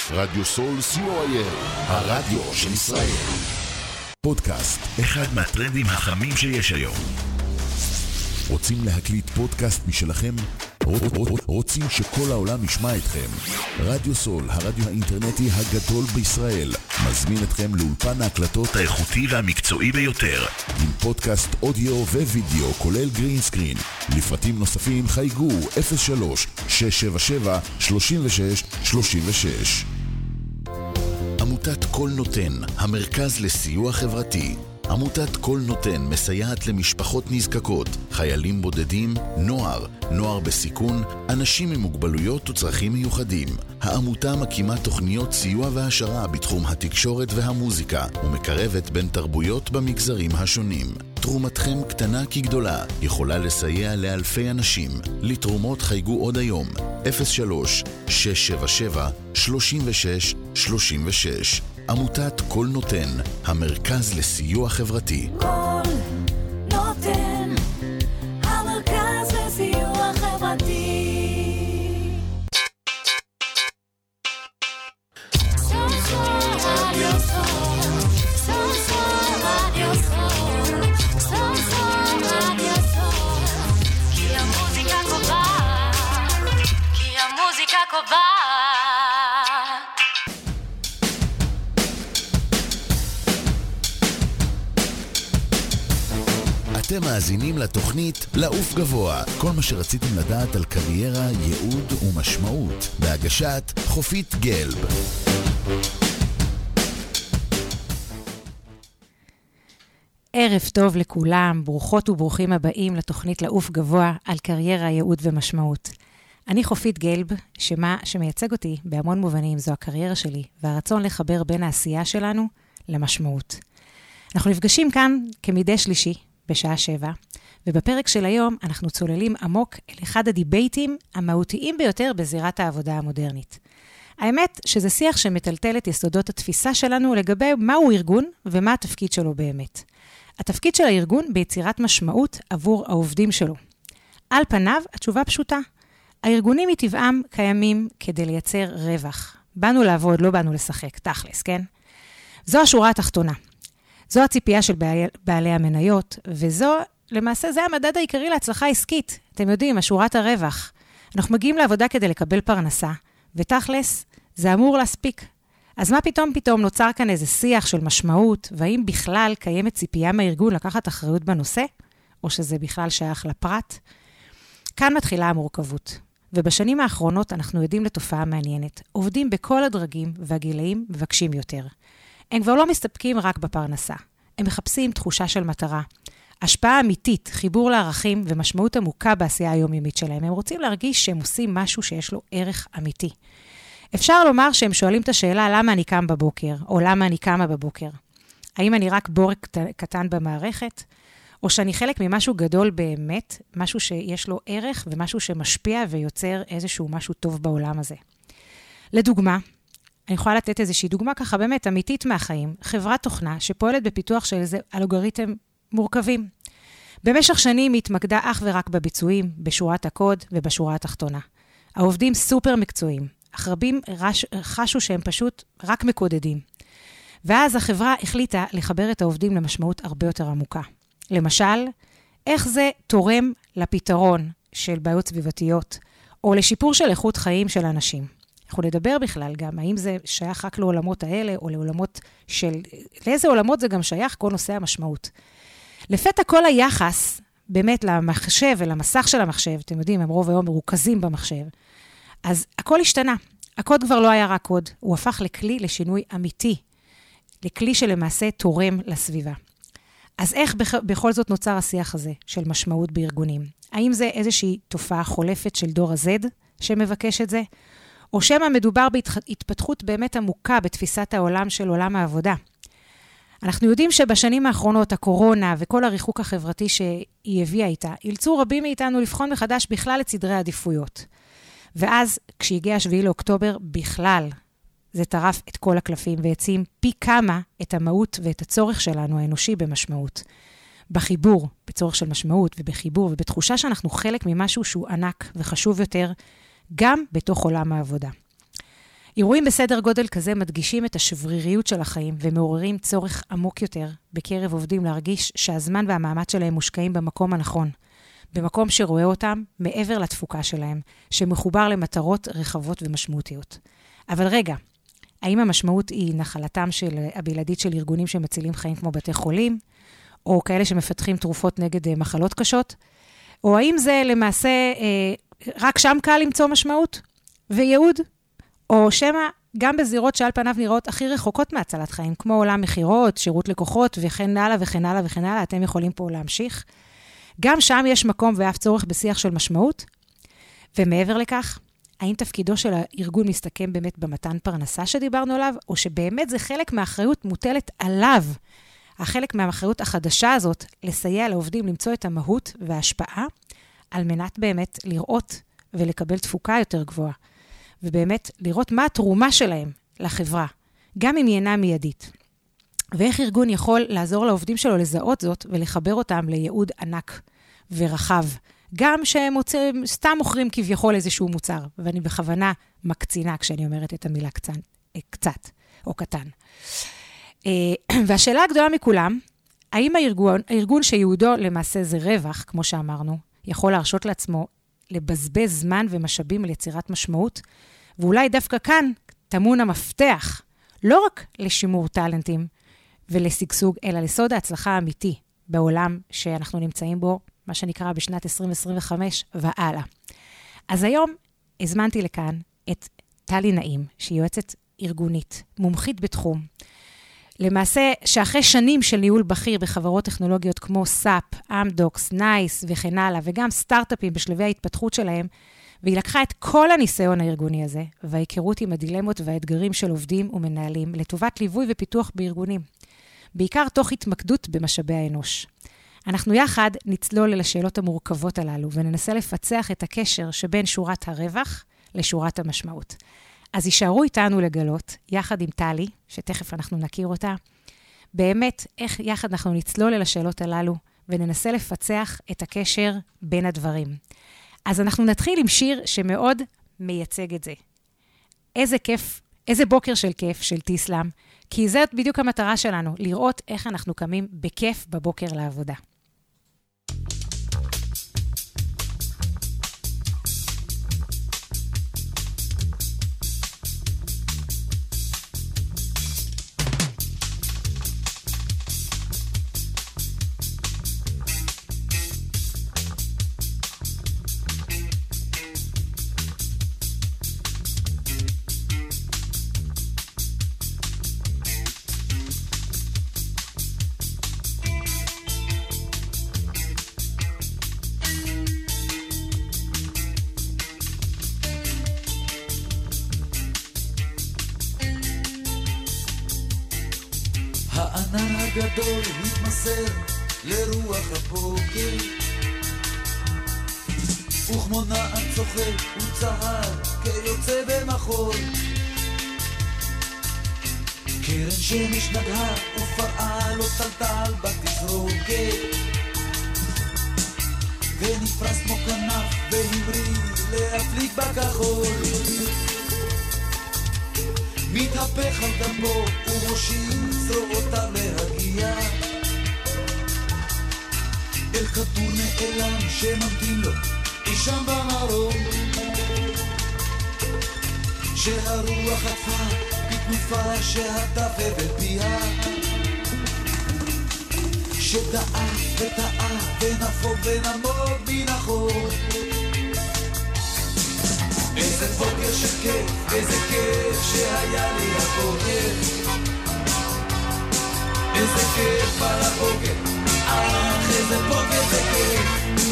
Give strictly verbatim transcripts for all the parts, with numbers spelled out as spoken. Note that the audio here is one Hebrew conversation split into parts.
רדיו סול סי או איי אל, הרדיו של ישראל. פודקאסט, אחד מהטרנדים החמים שיש היום. רוצים להקליט פודקאסט משלכם? רוצים שכל העולם ישמע אתכם? רדיו סול, הרדיו האינטרנטי הגדול בישראל, מזמין אתכם לאולפן ההקלטות האיכותי והמקצועי ביותר, עם פודקאסט אודיו ווידאו כולל גרין סקרין. לפרטים נוספים חייגו אפס שלוש שש שבע שבע שלושים ושש שלושים ושש. עמותת כל נותן, המרכז לסיוע חברתי. עמותת כל נותן מסייעת למשפחות נזקקות, חיילים בודדים, נוער, נוער בסיכון, אנשים עם מוגבלויות וצרכים מיוחדים. העמותה מקימה תוכניות סיוע והשרה בתחום התקשורת והמוזיקה, ומקרבת בין תרבויות במגזרים השונים. תרומתכם קטנה כגדולה, יכולה לסייע לאלפי אנשים. לתרומות חייגו עוד היום, אפס שלוש שש שבע שבע שלושים ושש שלושים ושש. עמותת כל נותן, המרכז לסיוע חברתי. כל נותן, המרכז לסיוע חברתי. סול סול רדיו סול, סול סול רדיו סול, סול סול רדיו סול, כי המוזיקה קובעת, כי המוזיקה קובעת. אתם מאזינים לתוכנית לעוף גבוה, כל מה שרציתם לדעת על קריירה, ייעוד ומשמעות, בהגשת חופית גלב. ערב טוב לכולם, ברוכות וברוכים הבאים לתוכנית לעוף גבוה על קריירה, ייעוד ומשמעות. אני חופית גלב, שמה שמייצג אותי בהמון מובנים זו הקריירה שלי, והרצון לחבר בין העשייה שלנו למשמעות. אנחנו נפגשים כאן כמדי שלישי, בשעה שבע, ובפרק של היום אנחנו צוללים עמוק אל אחד הדיבייטים המהותיים ביותר בזירת העבודה המודרנית. האמת שזה שיח שמטלטל את יסודות התפיסה שלנו לגבי מהו ארגון ומה התפקיד שלו באמת. התפקיד של הארגון ביצירת משמעות עבור העובדים שלו. על פניו, התשובה פשוטה. הארגונים מטבעם קיימים כדי לייצר רווח. באנו לעבוד, לא באנו לשחק, תכלס, כן? זו השורה התחתונה. זו הציפייה של בעלי המניות, וזו, למעשה, זה המדד העיקרי להצלחה עסקית. אתם יודעים, השורת הרווח. אנחנו מגיעים לעבודה כדי לקבל פרנסה, ותכלס, זה אמור להספיק. אז מה פתאום פתאום נוצר כאן איזה שיח של משמעות, והאם בכלל קיימת ציפייה מהארגון לקחת אחריות בנושא, או שזה בכלל שייך לפרט? כאן מתחילה המורכבות. ובשנים האחרונות אנחנו יודעים לתופעה מעניינת. עובדים בכל הדרגים והגילאים מבקשים יותר. הם כבר לא מסתפקים רק בפרנסה. הם מחפשים תחושה של מטרה. השפעה אמיתית, חיבור לערכים ומשמעות עמוקה בעשייה היומיומית שלהם. הם רוצים להרגיש שהם עושים משהו שיש לו ערך אמיתי. אפשר לומר שהם שואלים את השאלה למה אני קם בבוקר, או למה אני קמה בבוקר. האם אני רק בורק קטן במערכת, או שאני חלק ממשהו גדול באמת, משהו שיש לו ערך ומשהו שמשפיע ויוצר איזשהו משהו טוב בעולם הזה. לדוגמה, אני יכולה לתת איזושהי דוגמה ככה באמת אמיתית מהחיים, חברת תוכנה שפועלת בפיתוח של איזה אלגוריתם מורכבים. במשך שנים היא התמקדה אך ורק בביצועים, בשורת הקוד ובשורה התחתונה. העובדים סופר מקצועיים, אך רבים רש, חשו שהם פשוט רק מקודדים. ואז החברה החליטה לחבר את העובדים למשמעות הרבה יותר עמוקה. למשל, איך זה תורם לפתרון של בעיות סביבתיות, או לשיפור של איכות חיים של אנשים. אנחנו נדבר בכלל גם, האם זה שייך רק לעולמות האלה, או לעולמות של, לאיזה עולמות זה גם שייך כל נושא המשמעות. לפתע כל היחס, באמת למחשב ולמסך של המחשב, אתם יודעים, הם רוב היום מרוכזים במחשב, אז הכל השתנה. הקוד כבר לא היה רק קוד, הוא הפך לכלי לשינוי אמיתי, לכלי שלמעשה תורם לסביבה. אז איך בכל זאת נוצר השיח הזה של משמעות בארגונים? האם זה איזושהי תופעה חולפת של דור ה-Z שמבקש את זה? או שמה מדובר בהתפתחות באמת עמוקה בתפיסת העולם של עולם העבודה. אנחנו יודעים שבשנים האחרונות הקורונה וכל הריחוק החברתי שהיא הביאה איתה, אילצו רבים מאיתנו לבחון מחדש בכלל את סדרי העדיפויות. ואז כשהגיע השביעי לאוקטובר בכלל, זה טרף את כל הקלפים והציעים פי כמה את המהות ואת הצורך שלנו האנושי במשמעות. בחיבור, בצורך של משמעות ובחיבור ובתחושה שאנחנו חלק ממשהו שהוא ענק וחשוב יותר, גם בתוך עולם העבודה. אירועים בסדר גודל כזה מדגישים את השבריריות של החיים ומעוררים צורך עמוק יותר בקרב עובדים להרגיש שהזמן והמאמץ שלהם מושקעים במקום הנכון, במקום שרואה אותם מעבר לתפוקה שלהם, שמחובר למטרות רחבות ומשמעותיות. אבל רגע, האם המשמעות היא נחלתם של הבלעדית של ארגונים שמצילים חיים כמו בתי חולים, או כאלה שמפתחים תרופות נגד מחלות קשות, או האם זה למעשה אה, רק שם קל למצוא משמעות וייעוד, או שמה גם בזירות שעל פניו נראות הכי רחוקות מהצלת חיים, כמו עולם מחירות, שירות לקוחות וכן הלאה וכן הלאה וכן הלאה, אתם יכולים פה להמשיך. גם שם יש מקום ואף צורך בשיח של משמעות, ומעבר לכך, האם תפקידו של הארגון מסתכם באמת במתן פרנסה שדיברנו עליו, או שבאמת זה חלק מהאחריות מוטלת עליו, החלק מהאחריות החדשה הזאת, לסייע לעובדים למצוא את המהות וההשפעה, על מנת באמת לראות ולקבל תפוקה יותר גבוהה, ובאמת לראות מה התרומה שלהם לחברה, גם אם היא אינה מיידית. ואיך ארגון יכול לעזור לעובדים שלו לזהות זאת, ולחבר אותם לייעוד ענק ורחב, גם שהם מוצאים, סתם מוכרים כביכול איזשהו מוצר, ואני בכוונה מקצינה כשאני אומרת את המילה קצת, קצת או קטן. והשאלה הגדולה מכולם, האם הארגון, הארגון שיהודו למעשה זה רווח, כמו שאמרנו, יכול להרשות לעצמו לבזבז זמן ומשאבים על יצירת משמעות, ואולי דווקא כאן טמון המפתח, לא רק לשימור טלנטים ולסגסוג, אלא לסוד ההצלחה האמיתי בעולם שאנחנו נמצאים בו, מה שנקרא בשנת עשרים עשרים וחמש והלאה. אז היום הזמנתי לכאן את טלי נעים, שהיא יועצת ארגונית, מומחית בתחום. למעשה, שאחרי שנים של ניהול בכיר בחברות טכנולוגיות כמו סאפ, אמדוקס, נייס וכן הלאה, וגם סטארט-אפים בשלבי ההתפתחות שלהם, והיא לקחה את כל הניסיון הארגוני הזה, וההיכרות עם הדילמות והאתגרים של עובדים ומנהלים, לטובת ליווי ופיתוח בארגונים. בעיקר תוך התמקדות במשאבי האנוש. אנחנו יחד נצלול אל השאלות המורכבות הללו, וננסה לפצח את הקשר שבין שורת הרווח לשורת המשמעות. אז יישארו איתנו לגלות, יחד עם טלי, שתכף אנחנו נכיר אותה, באמת איך יחד אנחנו נצלול אל השאלות הללו, וננסה לפצח את הקשר בין הדברים. אז אנחנו נתחיל עם שיר שמאוד מייצג את זה. איזה כיף, איזה בוקר של כיף של תיסלם, כי זאת בדיוק המטרה שלנו, לראות איך אנחנו קמים בכיף בבוקר לעבודה. הענן הגדול התמסר לרוח הבוקר, וכמו נען צוחק וצהל כיוצא במחול. קרן שמש נגעה ופרעה לא טלטל בתזרוקת, ונפרס כמו כנף והמריא להפליג בכחול. מתהפך על גבו ומושיט זרועותיו להגיע אל כדור נעלם שממתין לו אי שם במרום, שהרוח חטפה בתנופה שהטפה בפיה, שדעה וטעה ונפוג ונמוג מן החור. איזה בוקר שכיף, איזה כיף שהיה לי הבוקר, איזה כיף על הבוקר, אך איזה בוקר זה כיף,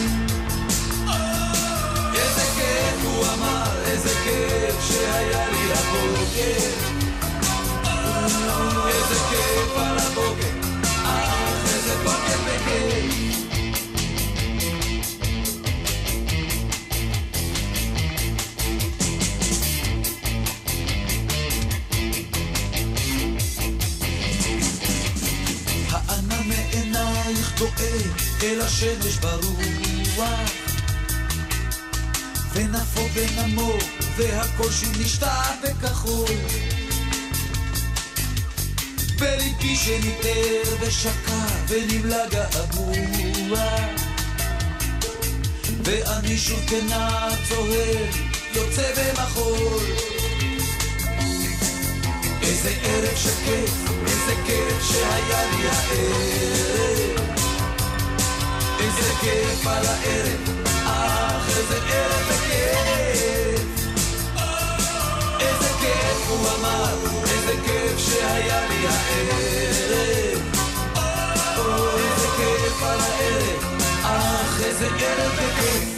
איזה כיף הוא אמר, איזה כיף שהיה לי הבוקר, איזה כיף על הבוקר, אך איזה בוקר זה כיף. דואג אל השמש ברוח, ונפו ונמו, והקושי נשתע בכחול. בליבי שניתר ושקע ונמלא געגוע, ואני שוב כנע צוהר יוצא במחול. איזה ערב שכיף, איזה כיף שהיה לי הערב, איזה כיף על הערב, אך איזה ערב וכיף. איזה כיף הוא אמר, איזה כיף שהיה לי הערב, איזה כיף על הערב, אך איזה ערב וכיף.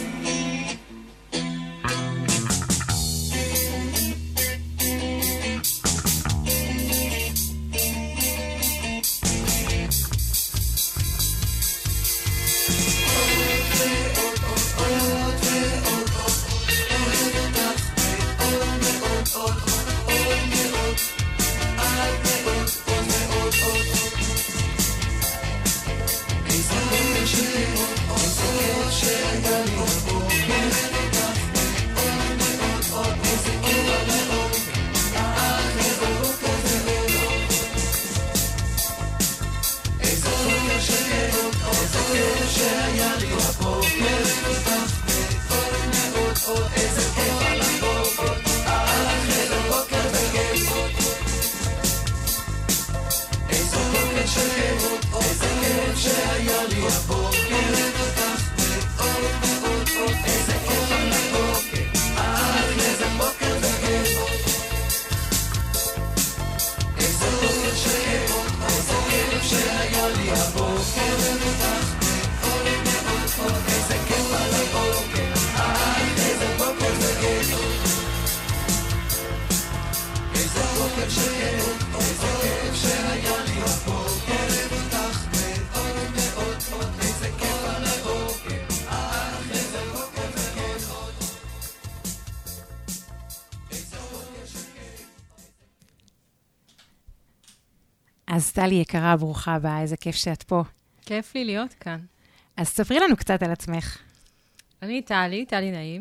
אז טלי יקרה, ברוכה הבאה, איזה כיף שאת פה. כיף לי להיות כאן. אז ספרי לנו קצת על עצמך. אני טלי, טלי נעים.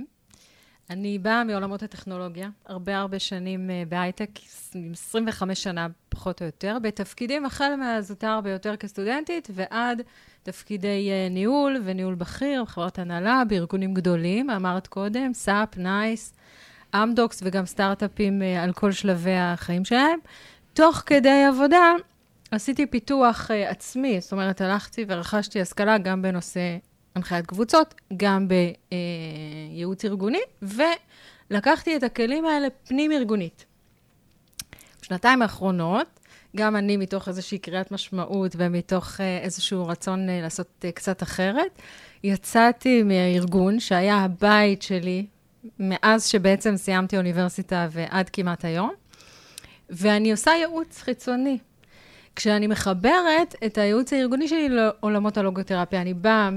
אני באה מעולמות הטכנולוגיה, הרבה הרבה שנים בהייטק, עשרים וחמש שנה פחות או יותר, בתפקידים החל מהזוטר ביותר כסטודנטית, ועד תפקידי ניהול וניהול בכיר, חברות הנהלה, בארגונים גדולים, אמרת קודם, סאפ, נייס, אמדוקס וגם סטארט-אפים על כל שלבי החיים שלהם. תוך כדי עבודה, עשיתי פיתוח uh, עצמי, זאת אומרת, הלכתי ורכשתי השכלה גם בנושא הנחיית קבוצות, גם בייעוץ uh, ארגוני, ולקחתי את הכלים האלה פנים ארגונית. בשנתיים האחרונות, גם אני מתוך איזושהי קריאת משמעות, ומתוך uh, איזשהו רצון uh, לעשות uh, קצת אחרת, יצאתי מהארגון שהיה הבית שלי, מאז שבעצם סיימתי אוניברסיטה ועד כמעט היום, ואני עושה ייעוץ חיצוני. כשאני מחברת את הייעוץ הארגוני שלי לעולמות הלוגותרפיה, אני באה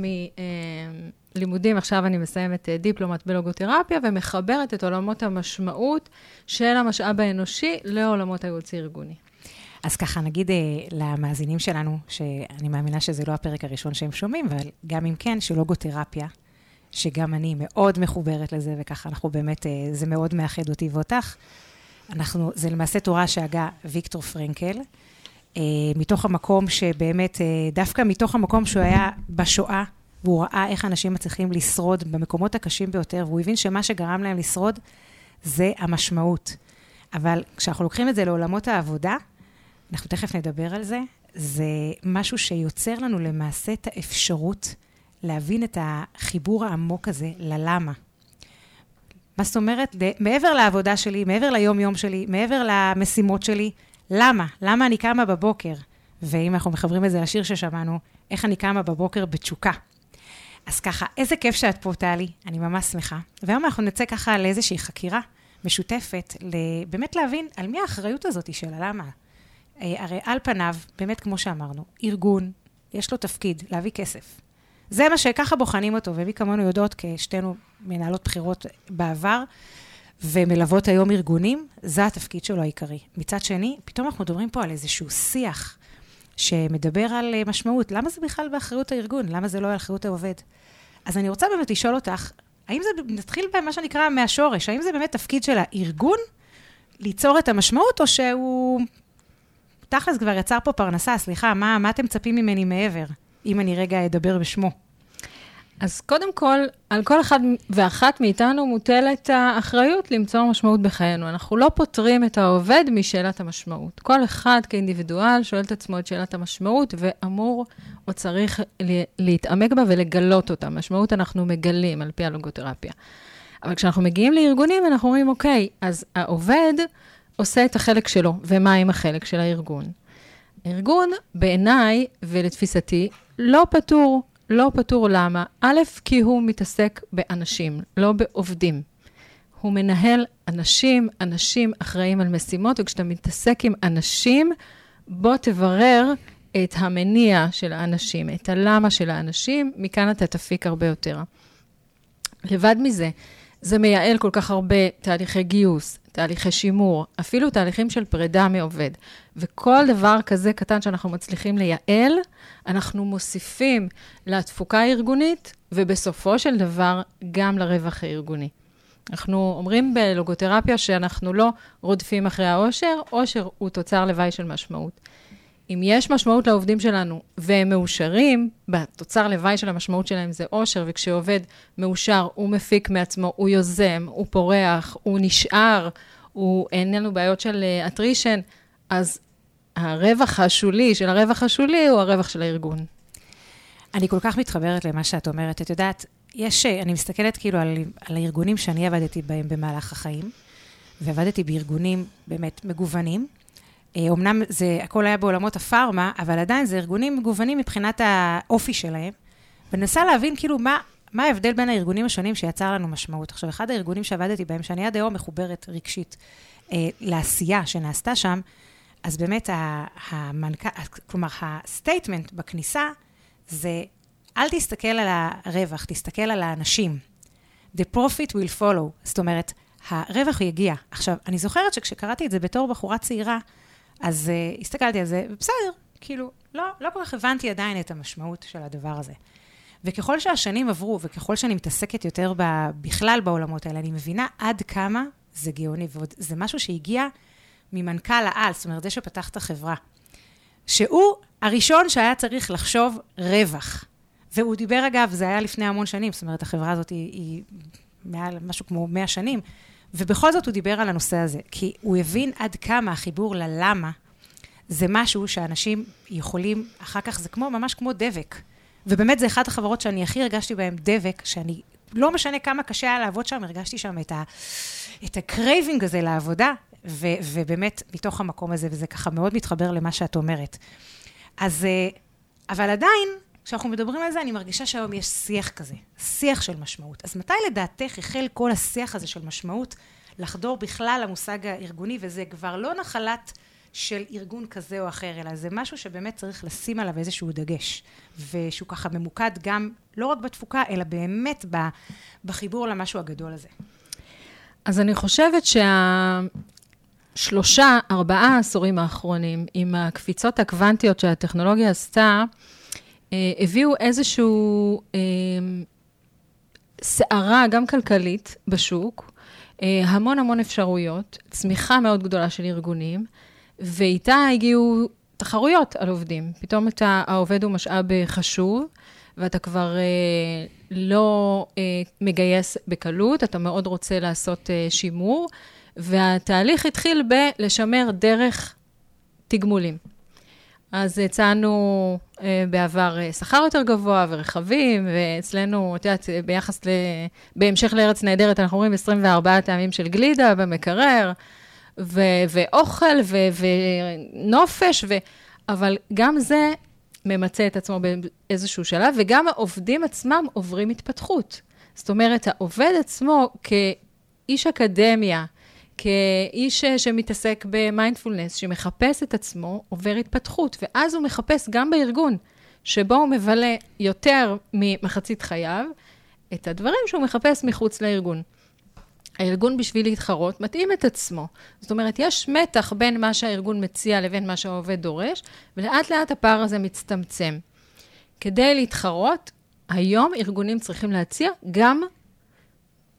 מלימודים, עכשיו אני מסיימת דיפלומט בלוגותרפיה, ומחברת את עולמות המשמעות של המשאב האנושי לעולמות הייעוץ הארגוני. אז ככה נגיד למאזינים שלנו, שאני מאמינה שזה לא הפרק הראשון שהם שומעים, אבל גם אם כן, שלוגותרפיה, שגם אני מאוד מחוברת לזה, וככה אנחנו באמת, זה מאוד מאחד אותי ואותך, אנחנו, זה למעשה תורה שהגה ויקטור פרנקל, אה, מתוך המקום שבאמת, אה, דווקא מתוך המקום שהוא היה בשואה, והוא ראה איך אנשים מצליחים לשרוד במקומות הקשים ביותר, והוא הבין שמה שגרם להם לשרוד, זה המשמעות. אבל כשאנחנו לוקחים את זה לעולמות העבודה, אנחנו תכף נדבר על זה, זה משהו שיוצר לנו למעשה את האפשרות, להבין את החיבור העמוק הזה ללמה. מה זאת אומרת? מעבר לעבודה שלי, מעבר ליום-יום שלי, מעבר למשימות שלי, למה? למה אני קמה בבוקר? ואם אנחנו מחברים את זה לשיר ששמענו, איך אני קמה בבוקר בתשוקה. אז ככה, איזה כיף שאת פה, טלי, אני ממש שמחה. והיום אנחנו נצא ככה לאיזושהי חקירה משותפת, באמת להבין על מי האחריות הזאת של הלמה. הרי על פניו, באמת כמו שאמרנו, ארגון, יש לו תפקיד להביא כסף. זה מה שככה בוחנים אותו, ומי כמונו יודעות כשתינו מנהלות בחירות בעבר, ומלוות היום ארגונים, זה התפקיד שלו העיקרי. מצד שני, פתאום אנחנו מדברים פה על איזשהו שיח, שמדבר על משמעות. למה זה בכלל באחריות הארגון? למה זה לא על אחריות העובד? אז אני רוצה באמת לשאול אותך, האם זה, נתחיל במה שנקרא מהשורש, האם זה באמת תפקיד של הארגון ליצור את המשמעות, או שהוא תכלס כבר יצר פה פרנסה, סליחה, מה, מה אתם מצפים ממני מעבר, אם אני רגע אדבר בשמו? אז קודם כל, על כל אחד ואחת מאיתנו מוטלת האחריות למצוא משמעות בחיינו. אנחנו לא פותרים את העובד משאלת המשמעות. כל אחד כאינדיבידואל שואל את עצמו את שאלת המשמעות, ואמור או צריך להתעמק בה ולגלות אותה. משמעות אנחנו מגלים על פי הלוגותרפיה. אבל כשאנחנו מגיעים לארגונים, אנחנו אומרים, אוקיי, אז העובד עושה את החלק שלו, ומה עם החלק של הארגון? הארגון, בעיניי ולתפיסתי, לא פתור. לא פתור למה? א', כי הוא מתעסק באנשים, לא בעובדים. הוא מנהל אנשים, אנשים אחראים על משימות, וכשאתה מתעסק עם אנשים, בוא תברר את המניע של האנשים, את הלמה של האנשים, מכאן אתה תפיק הרבה יותר. לבד מזה, זה מייעל כל כך הרבה תהליכי גיוס, תהליכי שימור, אפילו תהליכים של פרידה מעובד. וכל דבר כזה קטן שאנחנו מצליחים לייעל, אנחנו מוסיפים לתפוקה הארגונית, ובסופו של דבר גם לרווח הארגוני. אנחנו אומרים בלוגותרפיה שאנחנו לא רודפים אחרי האושר, אושר הוא תוצר לוואי של משמעות. אם יש משמעות לעובדים שלנו, והם מאושרים, בתוצר לוואי של המשמעות שלהם זה אושר, וכשעובד מאושר, הוא מפיק מעצמו, הוא יוזם, הוא פורח, הוא נשאר, הוא אין לנו בעיות של אטרישן, אז הרווח השולי של הרווח השולי הוא הרווח של הארגון. אני כל כך מתחברת למה שאת אומרת. את יודעת, יש, אני מסתכלת כאילו על, על הארגונים שאני עבדתי בהם במהלך החיים, ועבדתי בארגונים באמת מגוונים. אמנם זה, הכל היה בעולמות הפארמה, אבל עדיין זה ארגונים מגוונים מבחינת האופי שלהם, וננסה להבין כאילו מה, מה ההבדל בין הארגונים השונים שיצר לנו משמעות. עכשיו, אחד הארגונים שעבדתי בהם, שאני עד היום מחוברת רגשית אה, לעשייה שנעשתה שם, אז באמת המנכ"ל, כלומר, הסטייטמנט בכניסה, זה אל תסתכל על הרווח, תסתכל על האנשים. The profit will follow. זאת אומרת, הרווח יגיע. עכשיו, אני זוכרת שכשקראתי את זה בתור בחורה צעירה, אז uh, הסתכלתי על זה, בסדר, כאילו, לא, לא כל כך הבנתי עדיין את המשמעות של הדבר הזה. וככל שהשנים עברו, וככל שאני מתעסקת יותר ב, בכלל בעולמות האלה, אני מבינה עד כמה זה גאוני, וזה משהו שהגיע ממנכ"ל העל, זאת אומרת, זה שפתח את החברה, שהוא הראשון שהיה צריך לחשוב רווח. והוא דיבר, אגב, זה היה לפני המון שנים, זאת אומרת, החברה הזאת היא, היא מעל משהו כמו מאה שנים, ובכל זאת הוא דיבר על הנושא הזה, כי הוא הבין עד כמה החיבור ללמה, זה משהו שאנשים יכולים, אחר כך זה כמו, ממש כמו דבק. ובאמת זה אחת החברות שאני הכי הרגשתי בהם דבק, שאני לא משנה כמה קשה היה לעבוד שם, הרגשתי שם את ה, את הקרייבינג הזה לעבודה, ו, ובאמת מתוך המקום הזה, וזה ככה מאוד מתחבר למה שאת אומרת. אז, אבל עדיין, כשאנחנו מדברים על זה, אני מרגישה שהיום יש שיח כזה, שיח של משמעות. אז מתי לדעתך החל כל השיח הזה של משמעות לחדור בכלל למושג הארגוני, וזה כבר לא נחלת של ארגון כזה או אחר, אלא זה משהו שבאמת צריך לשים עליו איזשהו דגש, ושהוא ככה ממוקד גם לא רק בתפוקה, אלא באמת בחיבור למשהו הגדול הזה. אז אני חושבת שהשלושה, ארבעה עשורים האחרונים, עם הקפיצות הקוונטיות שהטכנולוגיה עשתה, הביאו איזשהו סערה, גם כלכלית, בשוק, המון המון אפשרויות, צמיחה מאוד גדולה של ארגונים, ואיתה הגיעו תחרויות על עובדים. פתאום אתה, העובד הוא משאב חשוב, ואתה כבר לא מגייס בקלות, אתה מאוד רוצה לעשות שימור, והתהליך התחיל בלשמר דרך תגמולים. אז הצענו בעבר שכר יותר גבוה ורכבים, ואצלנו, את יודעת, ביחס ל... בהמשך לארץ נהדרת, אנחנו רואים עשרים וארבעה טעמים של גלידה במקרר, ו... ואוכל ו... ונופש, ו... אבל גם זה ממצא את עצמו באיזשהו שלב, וגם העובדים עצמם עוברים התפתחות. זאת אומרת, העובד עצמו כאיש אקדמיה, כאיש שמתעסק במיינדפולנס, שמחפש את עצמו, עובר התפתחות, ואז הוא מחפש גם בארגון, שבו הוא מבלה יותר ממחצית חייו, את הדברים שהוא מחפש מחוץ לארגון. הארגון בשביל להתחרות מתאים את עצמו. זאת אומרת, יש מתח בין מה שהארגון מציע לבין מה שהעובד דורש, ולאט לאט הפער הזה מצטמצם. כדי להתחרות, היום ארגונים צריכים להציע גם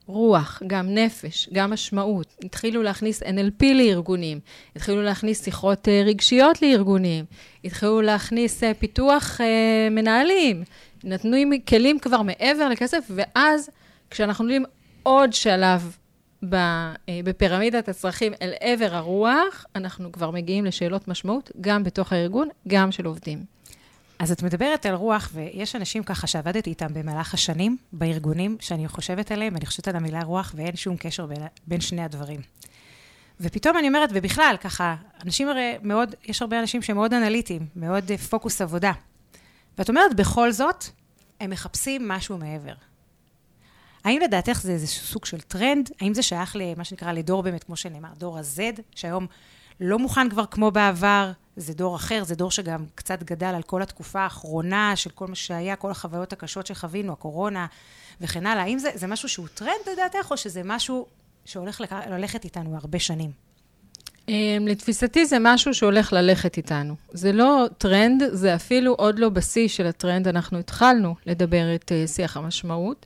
רוח, גם נפש, גם משמעות. התחילו להכניס אן אל פי לארגונים, התחילו להכניס שיחות רגשיות לארגונים, התחילו להכניס פיתוח מנהלים, נתנו כלים כבר מעבר לכסף, ואז כשאנחנו נותנים עוד שלב בפירמידת הצרכים אל עבר הרוח, אנחנו כבר מגיעים לשאלות משמעות, גם בתוך הארגון, גם של עובדים. אז את מדברת על רוח, ויש אנשים ככה שעבדתי איתם במהלך השנים, בארגונים שאני חושבת עליהם, ואני חושבת על המילה רוח, ואין שום קשר בין, בין שני הדברים. ופתאום אני אומרת, ובכלל, ככה, אנשים הרי מאוד, יש הרבה אנשים שהם מאוד אנליטיים, מאוד פוקוס עבודה. ואת אומרת, בכל זאת, הם מחפשים משהו מעבר. האם לדעתך זה איזשהו סוג של טרנד? האם זה שייך למה שנקרא לדור באמת, כמו שנאמר, דור ה-Z, שהיום לא מוכן כבר כמו בעבר, זה דור אחר, זה דור שגם קצת גדל על כל התקופה האחרונה של כל מה שהיה, כל החוויות הקשות שחווינו, הקורונה וכן הלאה. האם זה, זה משהו שהוא טרנד לדעתך, או שזה משהו שהולך ללכת איתנו הרבה שנים? לתפיסתי זה משהו שהולך ללכת איתנו. זה לא טרנד, זה אפילו עוד לא בשיא של הטרנד. אנחנו התחלנו לדבר את שיח המשמעות.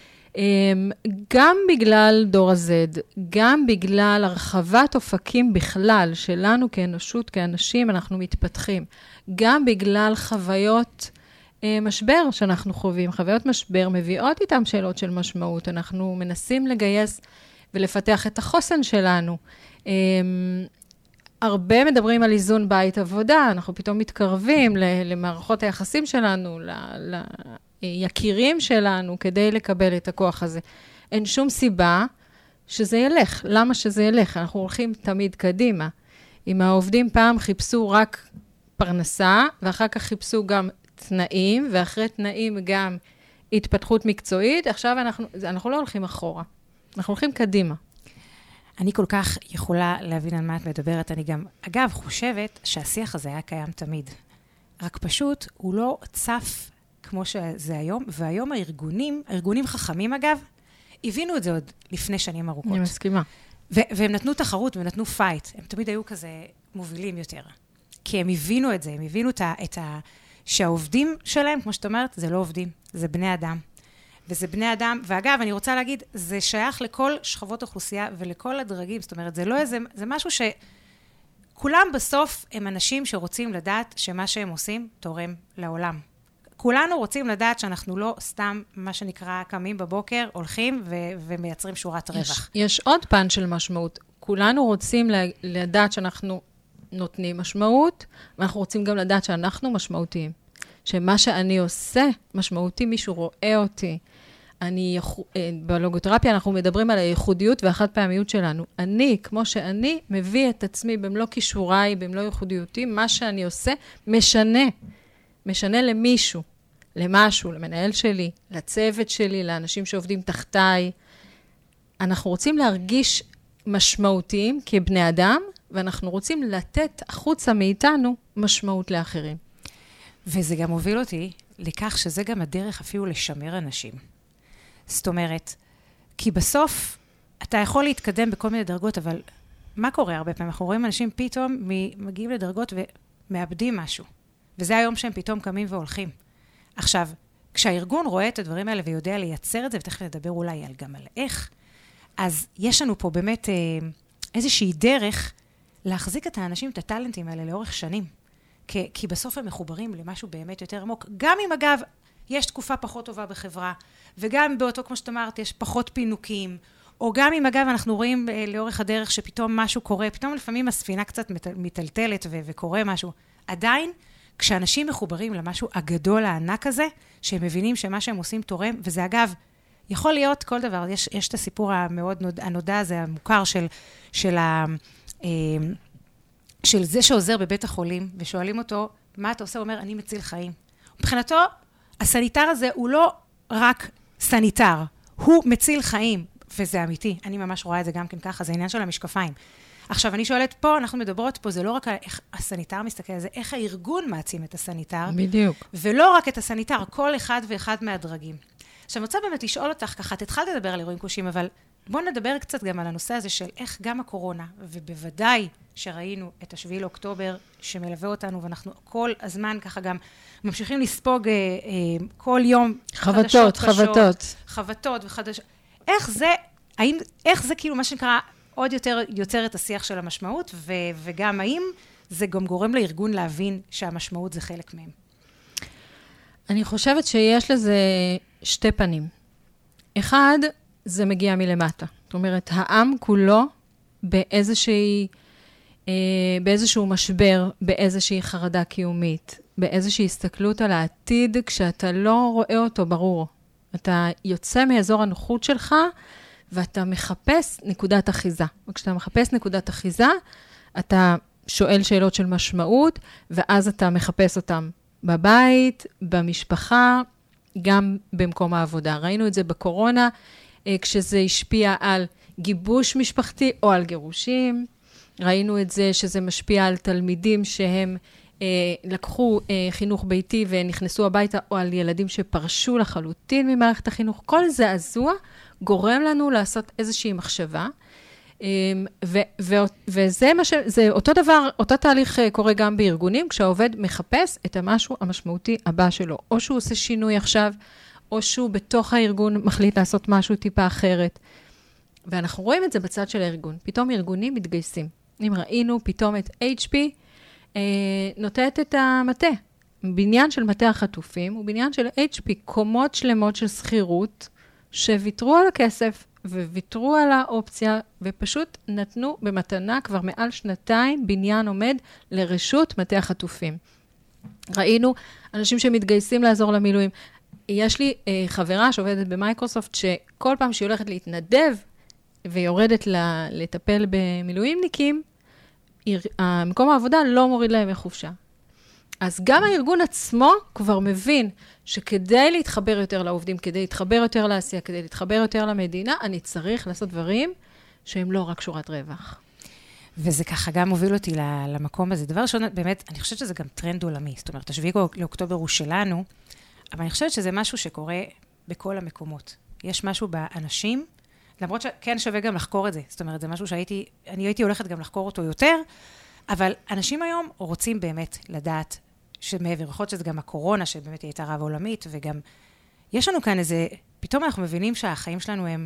גם בגלל דור ה-Z, גם בגלל הרחבת אופקים בכלל שלנו כאנושות, כאנשים, אנחנו מתפתחים. גם בגלל חוויות משבר שאנחנו חווים. חוויות משבר מביאות איתם שאלות של משמעות. אנחנו מנסים לגייס ולפתח את החוסן שלנו. הרבה מדברים על איזון בית עבודה, אנחנו פתאום מתקרבים למערכות היחסים שלנו, ליקירים שלנו, כדי לקבל את הכוח הזה. אין שום סיבה שזה ילך. למה שזה ילך? אנחנו הולכים תמיד קדימה. אם העובדים פעם חיפשו רק פרנסה, ואחר כך חיפשו גם תנאים, ואחרי תנאים גם התפתחות מקצועית, עכשיו אנחנו, אנחנו לא הולכים אחורה. אנחנו הולכים קדימה. אני כל כך יכולה להבין על מה את מדברת. אני גם, אגב, חושבת שהשיח הזה היה קיים תמיד. רק פשוט הוא לא צף כמו שזה היום, והיום הארגונים, הארגונים חכמים אגב, הבינו את זה עוד לפני שנים ארוכות. אני מסכימה. ו- והם נתנו תחרות והם נתנו פייט. הם תמיד היו כזה מובילים יותר. כי הם הבינו את זה, הם הבינו את ה- את ה- שהעובדים שלהם, כמו שאת אומרת, זה לא עובדים, זה בני אדם. וזה בני אדם, ואגב, אני רוצה להגיד, זה שייך לכל שכבות אוכלוסייה ולכל הדרגים, זאת אומרת, זה לא איזה, זה משהו שכולם בסוף הם אנשים שרוצים לדעת שמה שהם עושים תורם לעולם. כולנו רוצים לדעת שאנחנו לא סתם, מה שנקרא, קמים בבוקר, הולכים ו- ומייצרים שורת רווח. יש, יש עוד פן של משמעות. כולנו רוצים לדעת שאנחנו נותנים משמעות, ואנחנו רוצים גם לדעת שאנחנו משמעותיים. שמה שאני עושה משמעותי, מישהו רואה אותי. אני, בלוגותרפיה אנחנו מדברים על הייחודיות והחד פעמיות שלנו. אני, כמו שאני, מביא את עצמי במלוא כישוריי, במלוא ייחודיותי, מה שאני עושה משנה. משנה למישהו, למשהו, למנהל שלי, לצוות שלי, לאנשים שעובדים תחתיי. אנחנו רוצים להרגיש משמעותיים כבני אדם, ואנחנו רוצים לתת החוצה מאיתנו משמעות לאחרים. וזה גם הוביל אותי לכך שזה גם הדרך אפילו לשמר אנשים. זאת אומרת, כי בסוף אתה יכול להתקדם בכל מיני דרגות, אבל מה קורה הרבה פעמים? אנחנו רואים אנשים פתאום מגיעים לדרגות ומאבדים משהו. וזה היום שהם פתאום קמים והולכים. עכשיו, כשהארגון רואה את הדברים האלה ויודע לייצר את זה, ותכף נדבר אולי גם על איך, אז יש לנו פה באמת איזושהי דרך להחזיק את האנשים, את הטלנטים האלה לאורך שנים. כי, כי בסוף הם מחוברים למשהו באמת יותר עמוק. גם אם אגב, יש תקופה פחות טובה בחברה, וגם באותו, כמו שאת אמרת, יש פחות פינוקים, או גם אם אגב אנחנו רואים לאורך הדרך שפתאום משהו קורה, פתאום לפעמים הספינה קצת מטלטלת ו- וקורה משהו. עדיין, כשאנשים מחוברים למשהו הגדול הענק הזה, שהם מבינים שמה שהם עושים תורם, וזה אגב, יכול להיות כל דבר, יש, יש את הסיפור המאוד נוד, הנודע הזה, המוכר של, של, ה, של זה שעוזר בבית החולים, ושואלים אותו, מה אתה עושה? הוא אומר, אני מציל חיים. מבחינתו, הסניטר הזה הוא לא רק סניטר, הוא מציל חיים, וזה אמיתי. אני ממש רואה את זה גם כן ככה, זה עניין של המשקפיים. עכשיו, אני שואלת פה, אנחנו מדברות פה, זה לא רק איך הסניטר מסתכל על זה, איך הארגון מעצים את הסניטר. בדיוק. ולא רק את הסניטר, כל אחד ואחד מהדרגים. עכשיו, אני רוצה באמת לשאול אותך ככה, תתחלת לדבר על אירועים קשים, אבל בואו נדבר קצת גם על הנושא הזה של איך גם הקורונה, ובוודאי שראינו את השביעי לאוקטובר שמלווה אותנו, ואנחנו כל הזמן ככה גם ממשיכים לספוג אה, אה, כל יום חבטות, חבטות. חבטות וחדשות. איך זה, האם, איך זה כאילו מה שנקרא עוד יותר יוצר את השיח של המשמעות, ו, וגם האם זה גם גורם לארגון להבין שהמשמעות זה חלק מהם? אני חושבת שיש לזה שתי פנים. אחד, זה מגיע מלמטה. זאת אומרת, העם כולו באיזושהי, אה, באיזשהו משבר, באיזושהי חרדה קיומית, באיזושהי הסתכלות על העתיד, כשאתה לא רואה אותו ברור. אתה יוצא מאזור הנוחות שלך, ואתה מחפש נקודת אחיזה. וכשאתה מחפש נקודת אחיזה, אתה שואל שאלות של משמעות, ואז אתה מחפש אותם בבית, במשפחה, גם במקום העבודה. ראינו את זה בקורונה, כשזה השפיע על גיבוש משפחתי או על גירושים. ראינו את זה שזה משפיע על תלמידים שהם אה, לקחו אה, חינוך ביתי ונכנסו הביתה, או על ילדים שפרשו לחלוטין ממערכת החינוך. כל זעזוע גורם לנו לעשות איזושהי מחשבה, אה, ו, ו, וזה מה ש, זה אותו דבר, אותו תהליך אה, קורה גם בארגונים, כשהעובד מחפש את המשהו המשמעותי הבא שלו. או שהוא עושה שינוי עכשיו, או שהוא בתוך הארגון מחליט לעשות משהו טיפה אחרת. ואנחנו רואים את זה בצד של הארגון. פתאום ארגונים מתגייסים. אם ראינו פתאום את אייץ' פי, אה, נותנת את המטה. בניין של מטה החטופים, הוא בניין של אייץ' פי, קומות שלמות של שכירות, שוויתרו על הכסף, וויתרו על האופציה, ופשוט נתנו במתנה כבר מעל שנתיים, בניין עומד לרשות מטה החטופים. ראינו אנשים שמתגייסים לעזור למילואים. יש לי אה, חברה שעובדת במייקרוסופט, שכל פעם שהיא הולכת להתנדב, ויורדת לטפל במילואימניקים, המקום העבודה לא מוריד להם מחופשה. אז גם הארגון עצמו כבר מבין שכדי להתחבר יותר לעובדים, כדי להתחבר יותר לעשייה, כדי להתחבר יותר למדינה, אני צריך לעשות דברים שהם לא רק שורת רווח. וזה ככה גם מוביל אותי למקום הזה. דבר ראשון, באמת, אני חושבת שזה גם טרנד עולמי. זאת אומרת, השביעי לאוקטובר הוא שלנו, אבל אני חושבת שזה משהו שקורה בכל המקומות. יש משהו באנשים, למרות שכן שווה גם לחקור את זה. זאת אומרת, זה משהו שהייתי, אני הייתי הולכת גם לחקור אותו יותר, אבל אנשים היום רוצים באמת לדעת שמעבר, יכול להיות שזה גם הקורונה, שבאמת היא הייתה רב עולמית, וגם יש לנו כאן איזה, פתאום אנחנו מבינים שהחיים שלנו הם,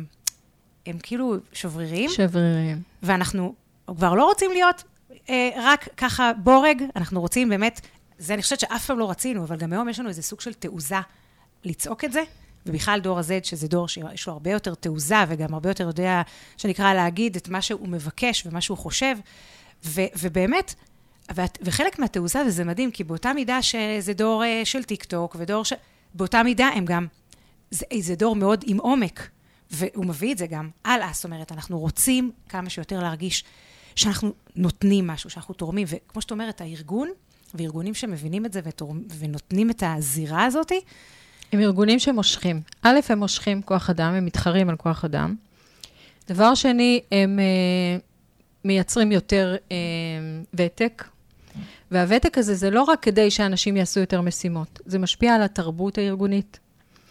הם כאילו שברירים. שברירים. ואנחנו כבר לא רוצים להיות אה, רק ככה בורג, אנחנו רוצים באמת, זה אני חושבת שאף פעם לא רצינו, אבל גם היום יש לנו איזה סוג של תעוזה לצעוק את זה, ובכלל דור ה-Z, שזה דור שיש לו הרבה יותר תעוזה, וגם הרבה יותר יודע, שנקרא להגיד את מה שהוא מבקש ומה שהוא חושב, ו- ובאמת, ו- וחלק מהתעוזה, וזה מדהים, כי באותה מידה שזה דור uh, של טיק טוק, ודור ש... באותה מידה הם גם, זה, זה דור מאוד עם עומק, והוא מביא את זה גם הלאה, זאת אומרת, אנחנו רוצים כמה שיותר להרגיש שאנחנו נותנים משהו, שאנחנו תורמים, וכמו שאת אומרת, הארגון, וארגונים שמבינים את זה ותורם, ונותנים את הזירה הזאת, הם ארגונים שמושכים. א', הם מושכים כוח אדם, הם מתחרים על כוח אדם. דבר שני, הם uh, מייצרים יותר uh, ותק, והוותק הזה זה לא רק כדי שאנשים יעשו יותר משימות, זה משפיע על התרבות הארגונית,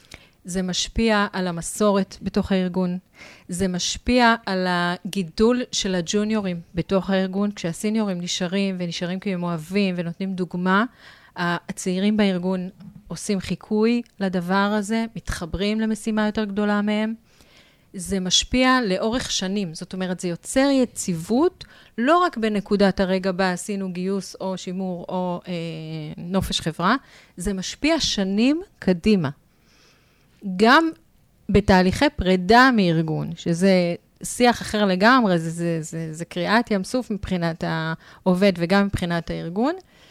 זה משפיע על המסורת בתוך הארגון, זה משפיע על הגידול של הג'וניורים בתוך הארגון, כשהסיניורים נשארים ונשארים כי הם אוהבים ונותנים דוגמה, הצעירים בארגון עושים חיקוי לדבר הזה, מתחברים למשימה יותר גדולה מהם. זה משפיע לאורך שנים, זאת אומרת, זה יוצר יציבות, לא רק בנקודת הרגע בה עשינו גיוס או שימור או אה, נופש חברה, זה משפיע שנים קדימה. גם בתהליכי פרידה מארגון, שזה שיח אחר לגמרי, זה, זה, זה, זה קריאת ים סוף מבחינת העובד וגם מבחינת הארגון,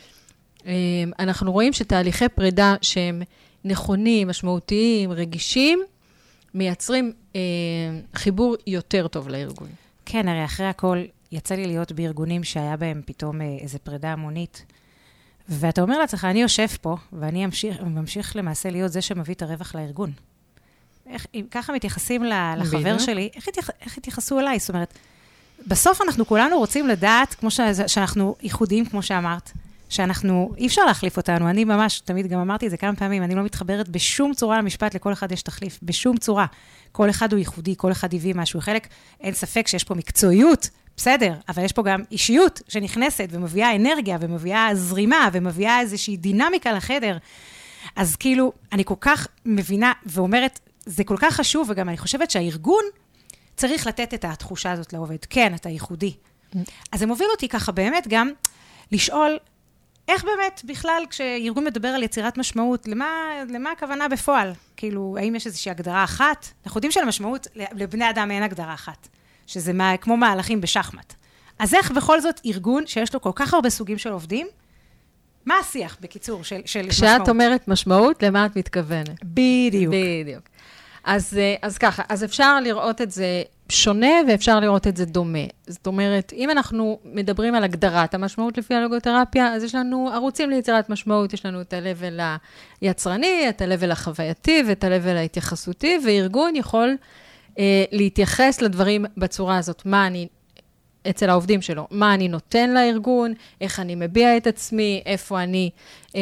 אנחנו רואים שתהליכי פרידה שהם נכונים, משמעותיים, רגישים, מייצרים אה, חיבור יותר טוב לארגון. כן, הרי אחרי הכל יצא לי להיות בארגונים שהיה בהם פתאום אה, איזו פרידה המונית, ואתה אומר לעצמך, אני יושב פה, ואני אמשיך, ממשיך למעשה להיות זה שמביא את הרווח לארגון. איך, אם ככה מתייחסים לחבר בידע? שלי, איך, התייח, איך התייחסו אליי? זאת אומרת, בסוף אנחנו כולנו רוצים לדעת, כמו ש, שאנחנו ייחודיים, כמו שאמרת, שאנחנו, אי אפשר להחליף אותנו, אני ממש, תמיד גם אמרתי את זה כמה פעמים, אני לא מתחברת בשום צורה למשפט, לכל אחד יש תחליף, בשום צורה. כל אחד הוא ייחודי, כל אחד הביא משהו. חלק, אין ספק שיש פה מקצועיות, בסדר, אבל יש פה גם אישיות שנכנסת ומביאה אנרגיה, ומביאה זרימה, ומביאה איזושהי דינמיקה לחדר. אז כאילו, אני כל כך מבינה ואומרת, זה כל כך חשוב, וגם אני חושבת שהארגון צריך לתת את התחושה הזאת לעובד. כן, אתה ייחודי. אז זה מוביל אותי ככה באמת גם לשאול, איך באמת בכלל כשארגון מדבר על יצירת משמעות, למה, למה הכוונה בפועל? כאילו, האם יש איזושהי הגדרה אחת? אנחנו יודעים שלמשמעות, לבני אדם אין הגדרה אחת, שזה מה, כמו מהלכים בשחמט. אז איך בכל זאת ארגון שיש לו כל כך הרבה סוגים של עובדים, מה השיח בקיצור של, של כשאת משמעות? כשאת אומרת משמעות, למה את מתכוונת? בדיוק. בדיוק. אז, אז ככה, אז אפשר לראות את זה שונה ואפשר לראות את זה דומה. זאת אומרת, אם אנחנו מדברים על הגדרת המשמעות לפי הלוגותרפיה, אז יש לנו ערוצים ליצירת משמעות, יש לנו את ה-level היצרני, את ה-level החווייתי ואת ה-level ההתייחסותי, וארגון יכול אה, להתייחס לדברים בצורה הזאת, מה אני, אצל העובדים שלו, מה אני נותן לארגון, איך אני מביע את עצמי, איפה אני אה,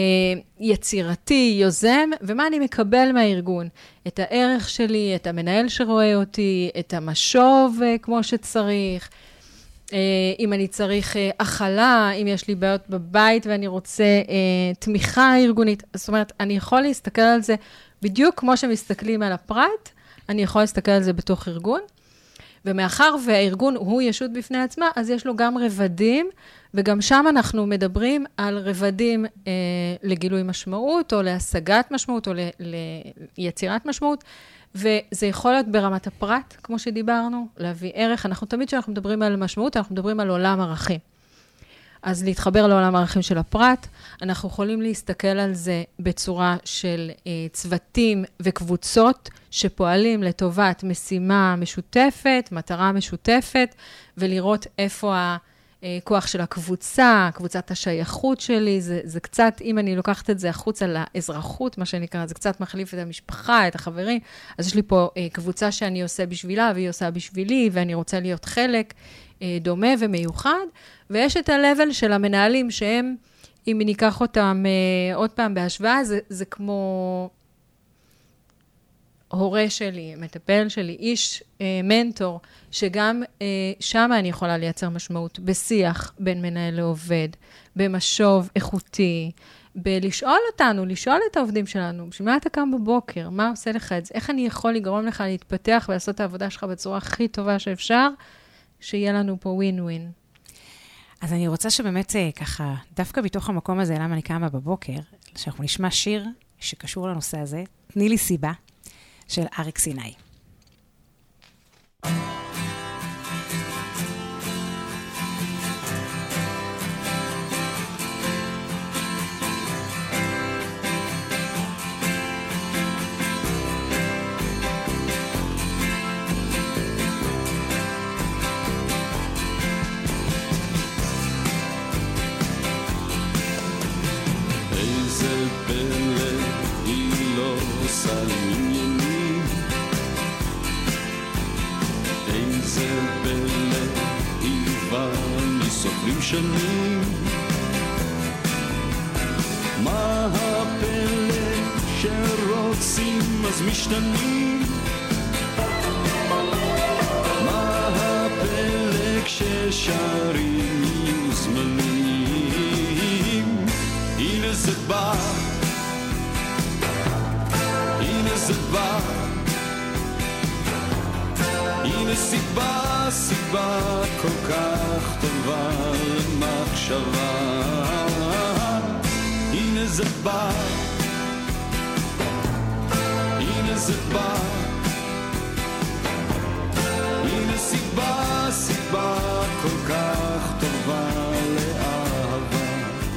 יצירתי, יוזם, ומה אני מקבל מהארגון. את הערך שלי, את המנהל שרואה אותי, את המשוב אה, כמו שצריך, אה, אם אני צריך אה, הכלה, אם יש לי בעיות בבית ואני רוצה אה, תמיכה ארגונית. זאת אומרת, אני יכול להסתכל על זה בדיוק כמו שמסתכלים על הפרט, אני יכול להסתכל על זה בתוך ארגון, ומאחר והארגון הוא ישות בפני עצמה, אז יש לו גם רבדים, וגם שם אנחנו מדברים על רבדים אה, לגילוי משמעות, או להשגת משמעות, או ל, ליצירת משמעות, וזה יכול להיות ברמת הפרט, כמו שדיברנו, להביא ערך. אנחנו תמיד כשאנחנו מדברים על משמעות, אנחנו מדברים על עולם ערכים. אז להתחבר לעולם הערכים של הפרט, אנחנו יכולים להסתכל על זה בצורה של אה, צוותים וקבוצות שפועלים לטובת משימה משותפת, מטרה משותפת, ולראות איפה הכוח של הקבוצה, קבוצת השייכות שלי, זה, זה קצת, אם אני לוקחת את זה החוצה לאזרחות, מה שנקרא, זה קצת מחליף את המשפחה, את החברים, אז יש לי פה אה, קבוצה שאני עושה בשבילה, והיא עושה בשבילי, ואני רוצה להיות חלק אה, דומה ומיוחד, ויש את ה-level של המנהלים שהם, אם ניקח אותם אה, עוד פעם בהשוואה, זה, זה כמו הורה שלי, מטפל שלי, איש אה, מנטור, שגם אה, שם אני יכולה לייצר משמעות בשיח בין מנהל לעובד, במשוב איכותי, בלשאול אותנו, לשאול את העובדים שלנו, בשביל מה אתה קם בבוקר, מה עושה לך את זה, איך אני יכול לגרום לך להתפתח ולעשות את העבודה שלך בצורה הכי טובה שאפשר, שיהיה לנו פה ווין ווין. אז אני רוצה שבאמת ככה, דווקא בתוך המקום הזה, למה אני קמה בבוקר, שאנחנו נשמע שיר שקשור לנושא הזה, תני לי סיבה, של אריק סיני. שנים מה הפלא שרוצים אז משתנים מה הפלא כששרים זמנים הנה זה בא הנה זה בא הנה סיבה, סיבה כל כך טובה למחשבה הנה זה בא הנה זה בא הנה סיבה, סיבה כל כך טובה לאהבה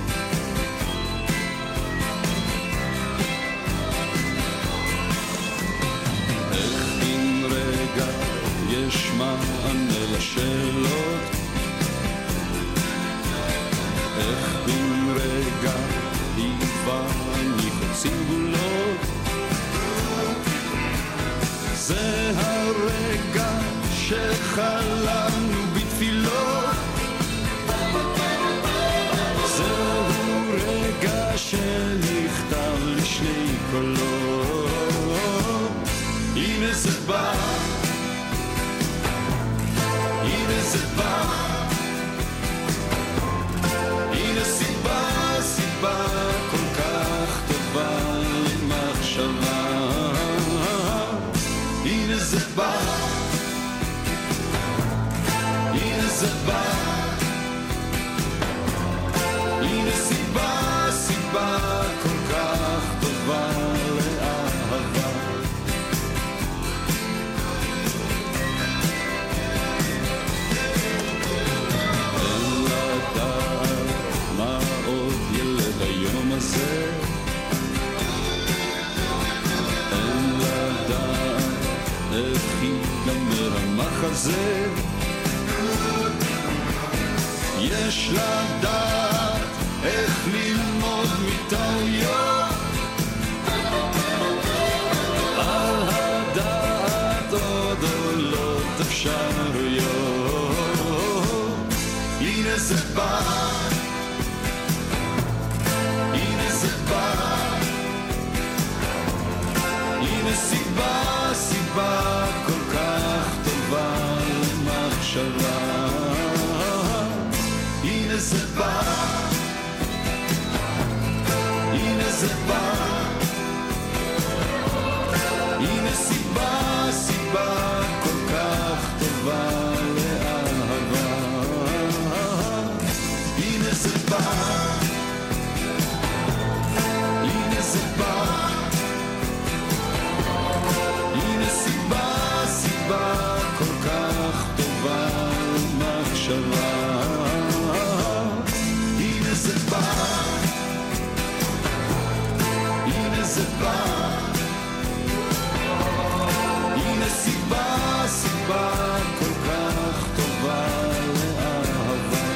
איך בין רגע יש מענה לשאלות איך בין רגע היווה אני חוצים גבולות זה הרגע שחלמנו בתפילות זהו רגע שנכתב לשני קולות הנה זה בא הנה זה בא הנה סיבה, סיבה כל כך טובה למחשבה סיבה כל כך טובה לאהבה. אין לדעת מה עוד ילד היום הזה, אין לדעת איך ייגמר המחזה, יש לדעת איך ללמוד מטעויות, על הדעת עוד עולות אפשרויות. הנה זה בא, הנה זה בא, הנה סיבה, סיבה כל כך טובה למחשבה. הנה זה בא, הנה זה בא, הנה סיבה, סיבה כל כך טובה לאהבה. הנה זה בא, הנה זה בא, הנה סיבה, סיבה כל כך טובה למחשבה. הנה זה בא, הנה זה בא, הנה סיבה, סיבה כל כך טובה לאהבה.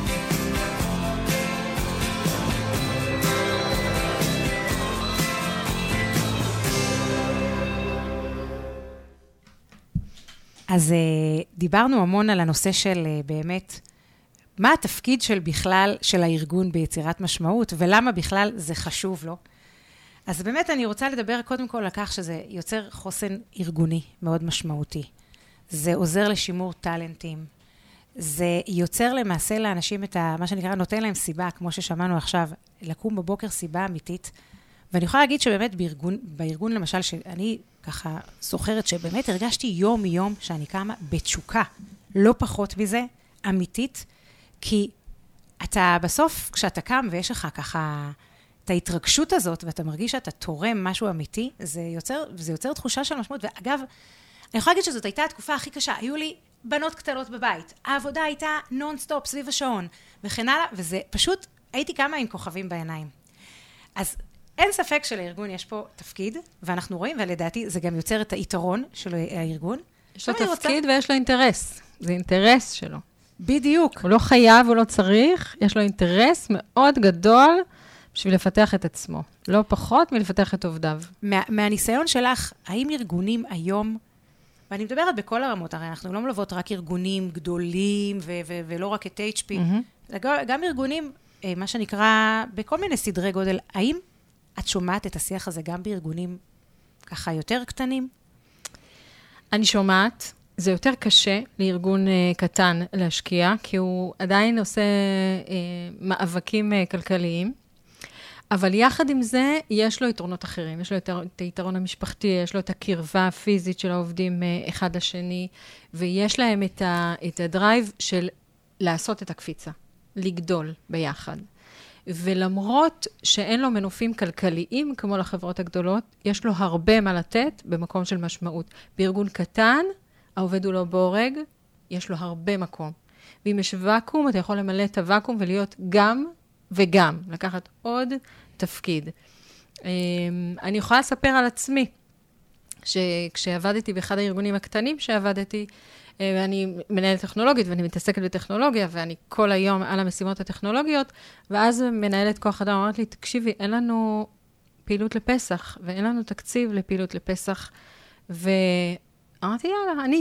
אז דיברנו המון על הנושא של באמת, מה התפקיד של בכלל של הארגון ביצירת משמעות, ולמה בכלל זה חשוב לו. אז באמת אני רוצה לדבר קודם כל על כך שזה יוצר חוסן ארגוני מאוד משמעותי. זה עוזר לשימור טלנטים. זה יוצר למעשה לאנשים את ה, מה שנקרא, נותן להם סיבה, כמו ששמענו עכשיו, לקום בבוקר סיבה אמיתית. ואני יכולה להגיד שבאמת בארגון, בארגון למשל, שאני ככה זוכרת שבאמת הרגשתי יום יום שאני קמה בתשוקה, לא פחות מזה, אמיתית, כי אתה בסוף, כשאתה קם ויש לך ככה את ההתרגשות הזאת, ואתה מרגיש שאתה תורם משהו אמיתי, זה יוצר, זה יוצר תחושה של משמעות. ואגב, אני יכולה להגיד שזאת הייתה התקופה הכי קשה. היו לי בנות קטנות בבית. העבודה הייתה נון-סטופ סביב השעון, וכן הלאה, וזה פשוט, הייתי קמה עם כוכבים בעיניים. אז אין ספק שלארגון יש פה תפקיד, ואנחנו רואים, ולדעתי זה גם יוצר את היתרון של הארגון. יש לו תפקיד רוצה... ויש לו אינטרס. זה אינטרס שלו. בדיוק. הוא לא חייב, הוא לא צריך, יש לו אינטרס מאוד גדול בשביל לפתח את עצמו. לא פחות מלפתח את עובדיו. מה, מהניסיון שלך, האם ארגונים היום, ואני מדברת בכל הרמות, הרי אנחנו לא מלוות רק ארגונים גדולים, ו- ו- ולא רק את אייץ' פי, mm-hmm. גם ארגונים, מה שנקרא, בכל מיני סדרי גודל, האם את שומעת את השיח הזה גם בארגונים ככה יותר קטנים? אני שומעת. זה יותר קשה לארגון uh, קטן להשקיע, כי הוא עדיין עושה uh, מאבקים uh, כלכליים, אבל יחד עם זה, יש לו יתרונות אחרים. יש לו את היתרון המשפחתי, יש לו את הקרבה הפיזית של העובדים uh, אחד לשני, ויש להם את, ה, את הדרייב של לעשות את הקפיצה, לגדול ביחד. ולמרות שאין לו מנופים כלכליים כמו לחברות הגדולות, יש לו הרבה מה לתת במקום של משמעות. בארגון קטן, העובד הוא לא בורג, יש לו הרבה מקום. ואם יש ואקום, אתה יכול למלא את הוואקום ולהיות גם וגם, לקחת עוד תפקיד. אני יכולה לספר על עצמי, שכשעבדתי באחד הארגונים הקטנים שעבדתי, ואני מנהלת טכנולוגית, ואני מתעסקת בטכנולוגיה, ואני כל היום על המשימות הטכנולוגיות, ואז מנהלת כוח אדם אמרת לי, תקשיבי, אין לנו פעילות לפסח, ואין לנו תקציב לפעילות לפסח, ואמרתי, יאללה, אני.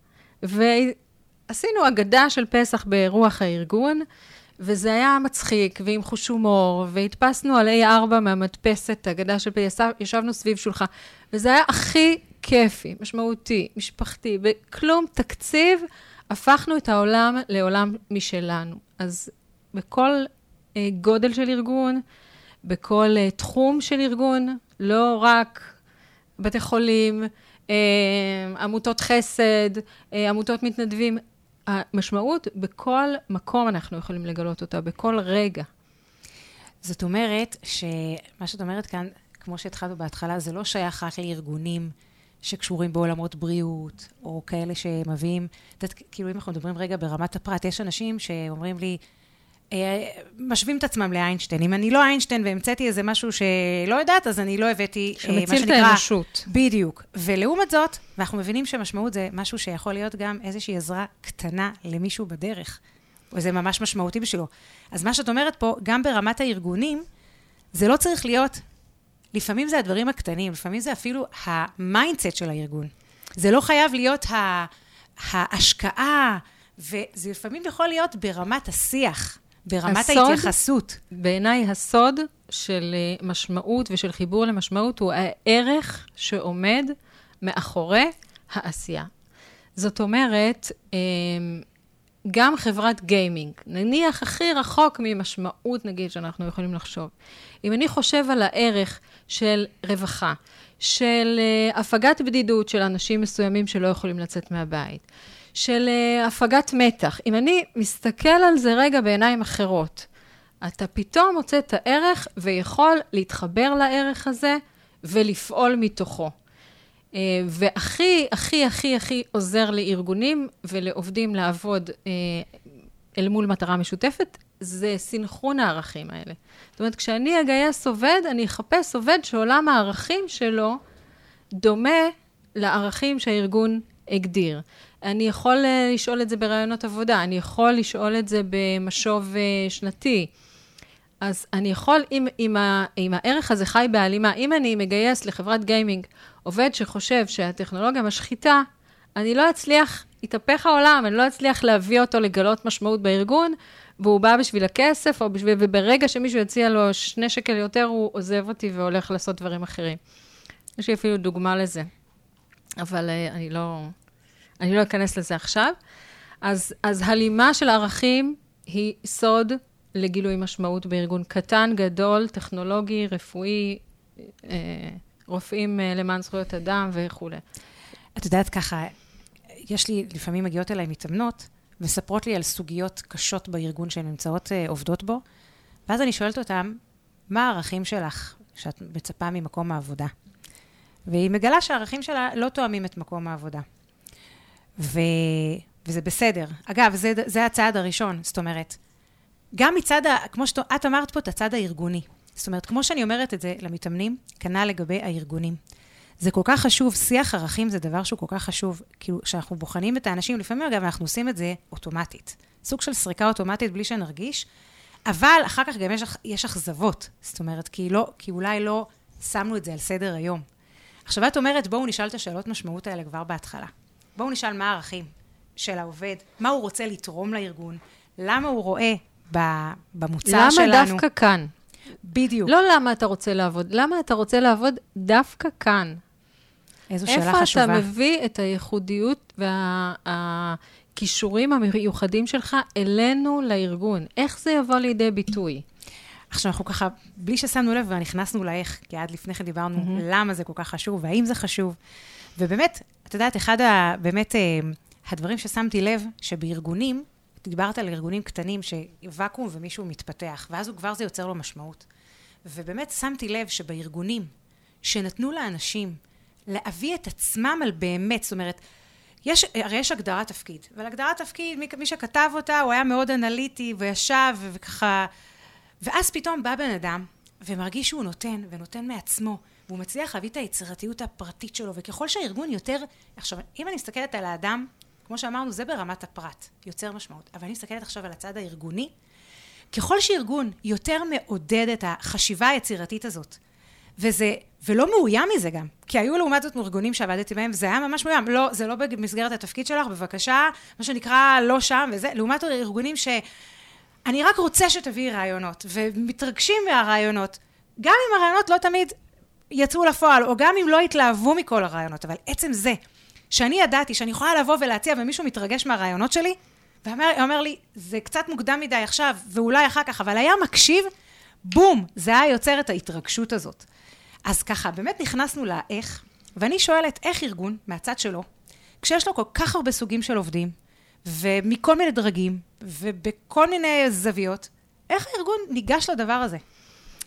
ועשינו אגדה של פסח ברוח הארגון, וזה היה מצחיק, ועם חוש הומור, והתפסנו על איי ארבע מהמדפסת, אגדה של פסח, ישבנו סביב שולחן, וזה היה הכי כיפי, משמעותי, משפחתי, בכלום תקציב, הפכנו את העולם לעולם משלנו. אז בכל אה, גודל של ארגון, בכל אה, תחום של ארגון, לא רק בתי חולים, אה, עמותות חסד, אה, עמותות מתנדבים, המשמעות בכל מקום אנחנו יכולים לגלות אותה, בכל רגע. זאת אומרת שמה שאת אומרת כאן, כמו שהתחלנו בהתחלה, זה לא שייך רק לארגונים שקשורים בעולמות בריאות, או כאלה שמביאים, כאילו אם אנחנו מדברים רגע ברמת הפרט, יש אנשים שאומרים לי, משווים את עצמם לאיינשטיין. אם אני לא איינשטיין והמצאתי איזה משהו שלא יודעת, אז אני לא הבאתי, שמציל את האנושות. בדיוק. ולעומת זאת, ואנחנו מבינים שמשמעות זה משהו שיכול להיות גם איזושהי עזרה קטנה למישהו בדרך. וזה ממש משמעותי בשבילו. אז מה שאת אומרת פה, גם ברמת הארגונים, זה לא צריך להיות, לפעמים זה הדברים הקטנים, לפעמים זה אפילו המיינדסט של הארגון. זה לא חייב להיות ההשקעה, וזה לפעמים יכול להיות ברמת השיח, ברמת הסוד, ההתייחסות. בעיניי הסוד של משמעות ושל חיבור למשמעות הוא הערך שעומד מאחורי העשייה. זאת אומרת, גם חברת גיימינג, נניח הכי רחוק ממשמעות, נגיד, שאנחנו יכולים לחשוב. אם אני חושב על הערך של רווחה, של הפגת בדידות של אנשים מסוימים שלא יכולים לצאת מהבית, של הפגת מתח, אם אני מסתכל על זה רגע בעיניים אחרות, אתה פתאום מוצא את הערך ויכול להתחבר לערך הזה ולפעול מתוכו. והכי, הכי, הכי, הכי עוזר לארגונים ולעובדים לעבוד אל מול מטרה משותפת, זה סינכרון הערכים האלה. זאת אומרת, כשאני אגייס עובד, אני אחפש עובד שעולם הערכים שלו דומה לערכים שהארגון הגדיר. אני יכול לשאול את זה ברעיונות עבודה, אני יכול לשאול את זה במשוב שנתי. אז אני יכול, אם, אם, ה, אם הערך הזה חי בהלימה, אם אני מגייס לחברת גיימינג עובד שחושב שהטכנולוגיה משחיתה, אני לא אצליח, יתהפך העולם, אני לא אצליח להביא אותו לגלות משמעות בארגון, והוא בא בשביל הכסף, או בשביל, וברגע שמישהו יציע לו שני שקל יותר, הוא עוזב אותי והולך לעשות דברים אחרים. יש לי אפילו דוגמה לזה, אבל אני לא, אני לא אכנס לזה עכשיו. אז, אז הלימה של ערכים היא סוד לגילוי משמעות בארגון קטן, גדול, טכנולוגי, רפואי, אה, רופאים אה, למען זכויות אדם וכו'. את יודעת ככה, יש לי, לפעמים מגיעות אליי מתאמנות, מספרות לי על סוגיות קשות בארגון שהן נמצאות אה, עובדות בו, ואז אני שואלת אותם, מה הערכים שלך שאת מצפה ממקום העבודה? והיא מגלה שהערכים שלה לא תואמים את מקום העבודה. ו... וזה בסדר. אגב, זה, זה הצעד הראשון, זאת אומרת, גם מצד, ה... כמו שאת אמרת פה, את הצד הארגוני. זאת אומרת, כמו שאני אומרת את זה למתאמנים, כנ"ל לגבי הארגונים. זה כל כך חשוב, שיח ערכים זה דבר שהוא כל כך חשוב, כאילו, כשאנחנו בוחנים את האנשים, לפעמים אגב, אנחנו עושים את זה אוטומטית. סוג של סריקה אוטומטית בלי שנרגיש, אבל אחר כך גם יש, יש אכזבות. זאת אומרת, כי, לא, כי אולי לא שמנו את זה על סדר היום. עכשיו, את אומרת, בואו נשאל את השאלות משמעות האלה כבר בהתחלה. בואו נשאל מה הערכים של העובד, מה הוא רוצה לתרום לארגון, למה הוא רואה במוצר למה שלנו. למה דווקא כאן? בדיוק. לא למה אתה רוצה לעבוד, למה אתה רוצה לעבוד דווקא כאן? איזו שאלה חשובה. איפה אתה מביא את הייחודיות והכישורים המיוחדים שלך אלינו לארגון? איך זה יבוא לידי ביטוי? עכשיו אנחנו ככה, בלי ששמנו לב ונכנסנו לאיך, כי עד לפני כן דיברנו mm-hmm. למה זה כל כך חשוב, והאם זה חשוב. ובאמת, את יודעת, אחד ה, באמת, הדברים ששמתי לב, שבארגונים, דיברת על ארגונים קטנים, שוואקום ומישהו מתפתח, ואז הוא כבר זה יוצר לו משמעות. ובאמת שמתי לב שבארגונים, שנתנו לאנשים להביא את עצמם על באמת, זאת אומרת, יש, הרי יש הגדרת תפקיד, אבל הגדרת תפקיד, מי, מי שכתב אותה, הוא היה מאוד אנליטי, וישב, וככה, ואז פתאום בא בן אדם, ומרגיש שהוא נותן, ונותן מעצמו, והוא מצליח להביא את היצירתיות הפרטית שלו, וככל שהארגון יותר, עכשיו, אם אני מסתכלת על האדם, כמו שאמרנו, זה ברמת הפרט, יוצר משמעות, אבל אני מסתכלת עכשיו על הצד הארגוני, ככל שארגון יותר מעודד את החשיבה היצירתית הזאת, וזה, ולא מאוים מזה גם, כי היו לעומת זאת מארגונים שעבדתי בהם, וזה היה ממש מאוים, לא, זה לא במסגרת התפקיד שלך, בבקשה, מה שנקרא לא שם, וזה, לעומת ארגונים ש... אני רק רוצה שתביאי רעיונות, ומתרגשים מהרעיונות, גם אם הרעיונות לא תמיד יצאו לפועל, או גם אם לא התלהבו מכל הרעיונות, אבל עצם זה, שאני ידעתי שאני יכולה לבוא ולהציע, ומישהו מתרגש מהרעיונות שלי, ואומר לי, זה קצת מוקדם מדי עכשיו, ואולי אחר כך, אבל היה מקשיב, בום, זה היה יוצר את ההתרגשות הזאת. אז ככה, באמת נכנסנו לאיך, ואני שואלת, איך ארגון, מהצד שלו, כשיש לו כל כך הרבה סוגים של עובדים, ומכל מיני דרגים, ובכל מיני זוויות, איך הארגון ניגש לדבר הזה?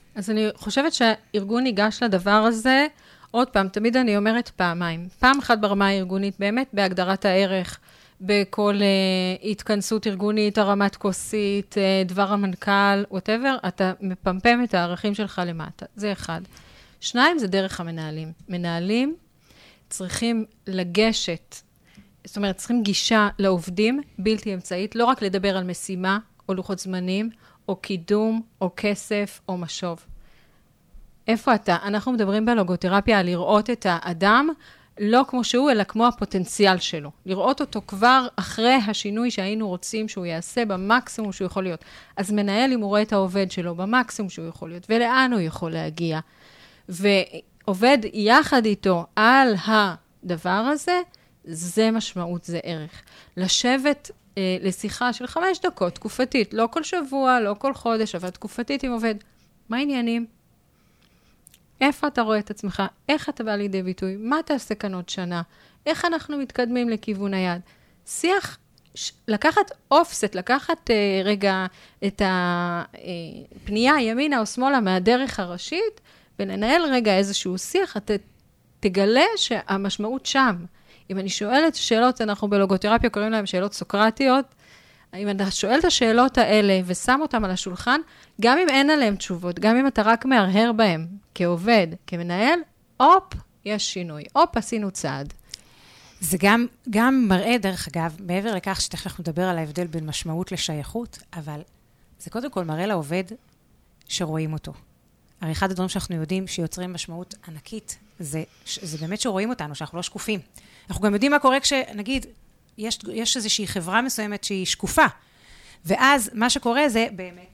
אז אני חושבת שהארגון ניגש לדבר הזה, עוד פעם, תמיד אני אומרת פעמיים. פעם אחת ברמה הארגונית, באמת בהגדרת הערך, בכל uh, התכנסות ארגונית, הרמת כוסית, uh, דבר המנכ"ל, whatever, אתה מפמפם את הערכים שלך למטה. זה אחד. שניים, זה דרך המנהלים. מנהלים צריכים לגשת, זאת אומרת, צריכים גישה לעובדים בלתי אמצעית, לא רק לדבר על משימה, או לוחות זמנים, או קידום, או כסף, או משוב. איפה אתה? אנחנו מדברים בלוגותרפיה על לראות את האדם, לא כמו שהוא, אלא כמו הפוטנציאל שלו. לראות אותו כבר אחרי השינוי שהיינו רוצים שהוא יעשה במקסימום שהוא יכול להיות. אז מנהל, אם הוא רואה את העובד שלו במקסימום שהוא יכול להיות, ולאן הוא יכול להגיע, ועובד יחד איתו על הדבר הזה, זה משמעות, זה ערך. לשבת אה, לשיחה של חמש דקות, תקופתית, לא כל שבוע, לא כל חודש, אבל תקופתית עם עובד. מה העניינים? איפה אתה רואה את עצמך? איך אתה בא לידי ביטוי? מה תעשה כאן עוד שנה? איך אנחנו מתקדמים לכיוון היד? שיח, ש... לקחת אופסט, לקחת אה, רגע את הפנייה ימינה או שמאלה מהדרך הראשית, ולנהל רגע איזשהו שיח, אתה תגלה שהמשמעות שם. אם אני שואלת שאלות, אנחנו בלוגותרפיה קוראים להם שאלות סוקרטיות, אם אתה שואל את השאלות האלה ושם אותם על השולחן, גם אם אין עליהם תשובות, גם אם אתה רק מהרהר בהם כעובד, כמנהל, אופ, יש שינוי. אופ, עשינו צעד. זה גם, גם מראה, דרך אגב, מעבר לכך שתכף אנחנו נדבר על ההבדל בין משמעות לשייכות, אבל זה קודם כל מראה לעובד שרואים אותו. הרי אחד הדברים שאנחנו יודעים שיוצרים משמעות ענקית, זה, זה באמת שרואים אותנו, שאנחנו לא שקופים. אנחנו גם יודעים מה קורה כשנגיד, יש, יש איזושהי חברה מסוימת שהיא שקופה, ואז מה שקורה זה באמת,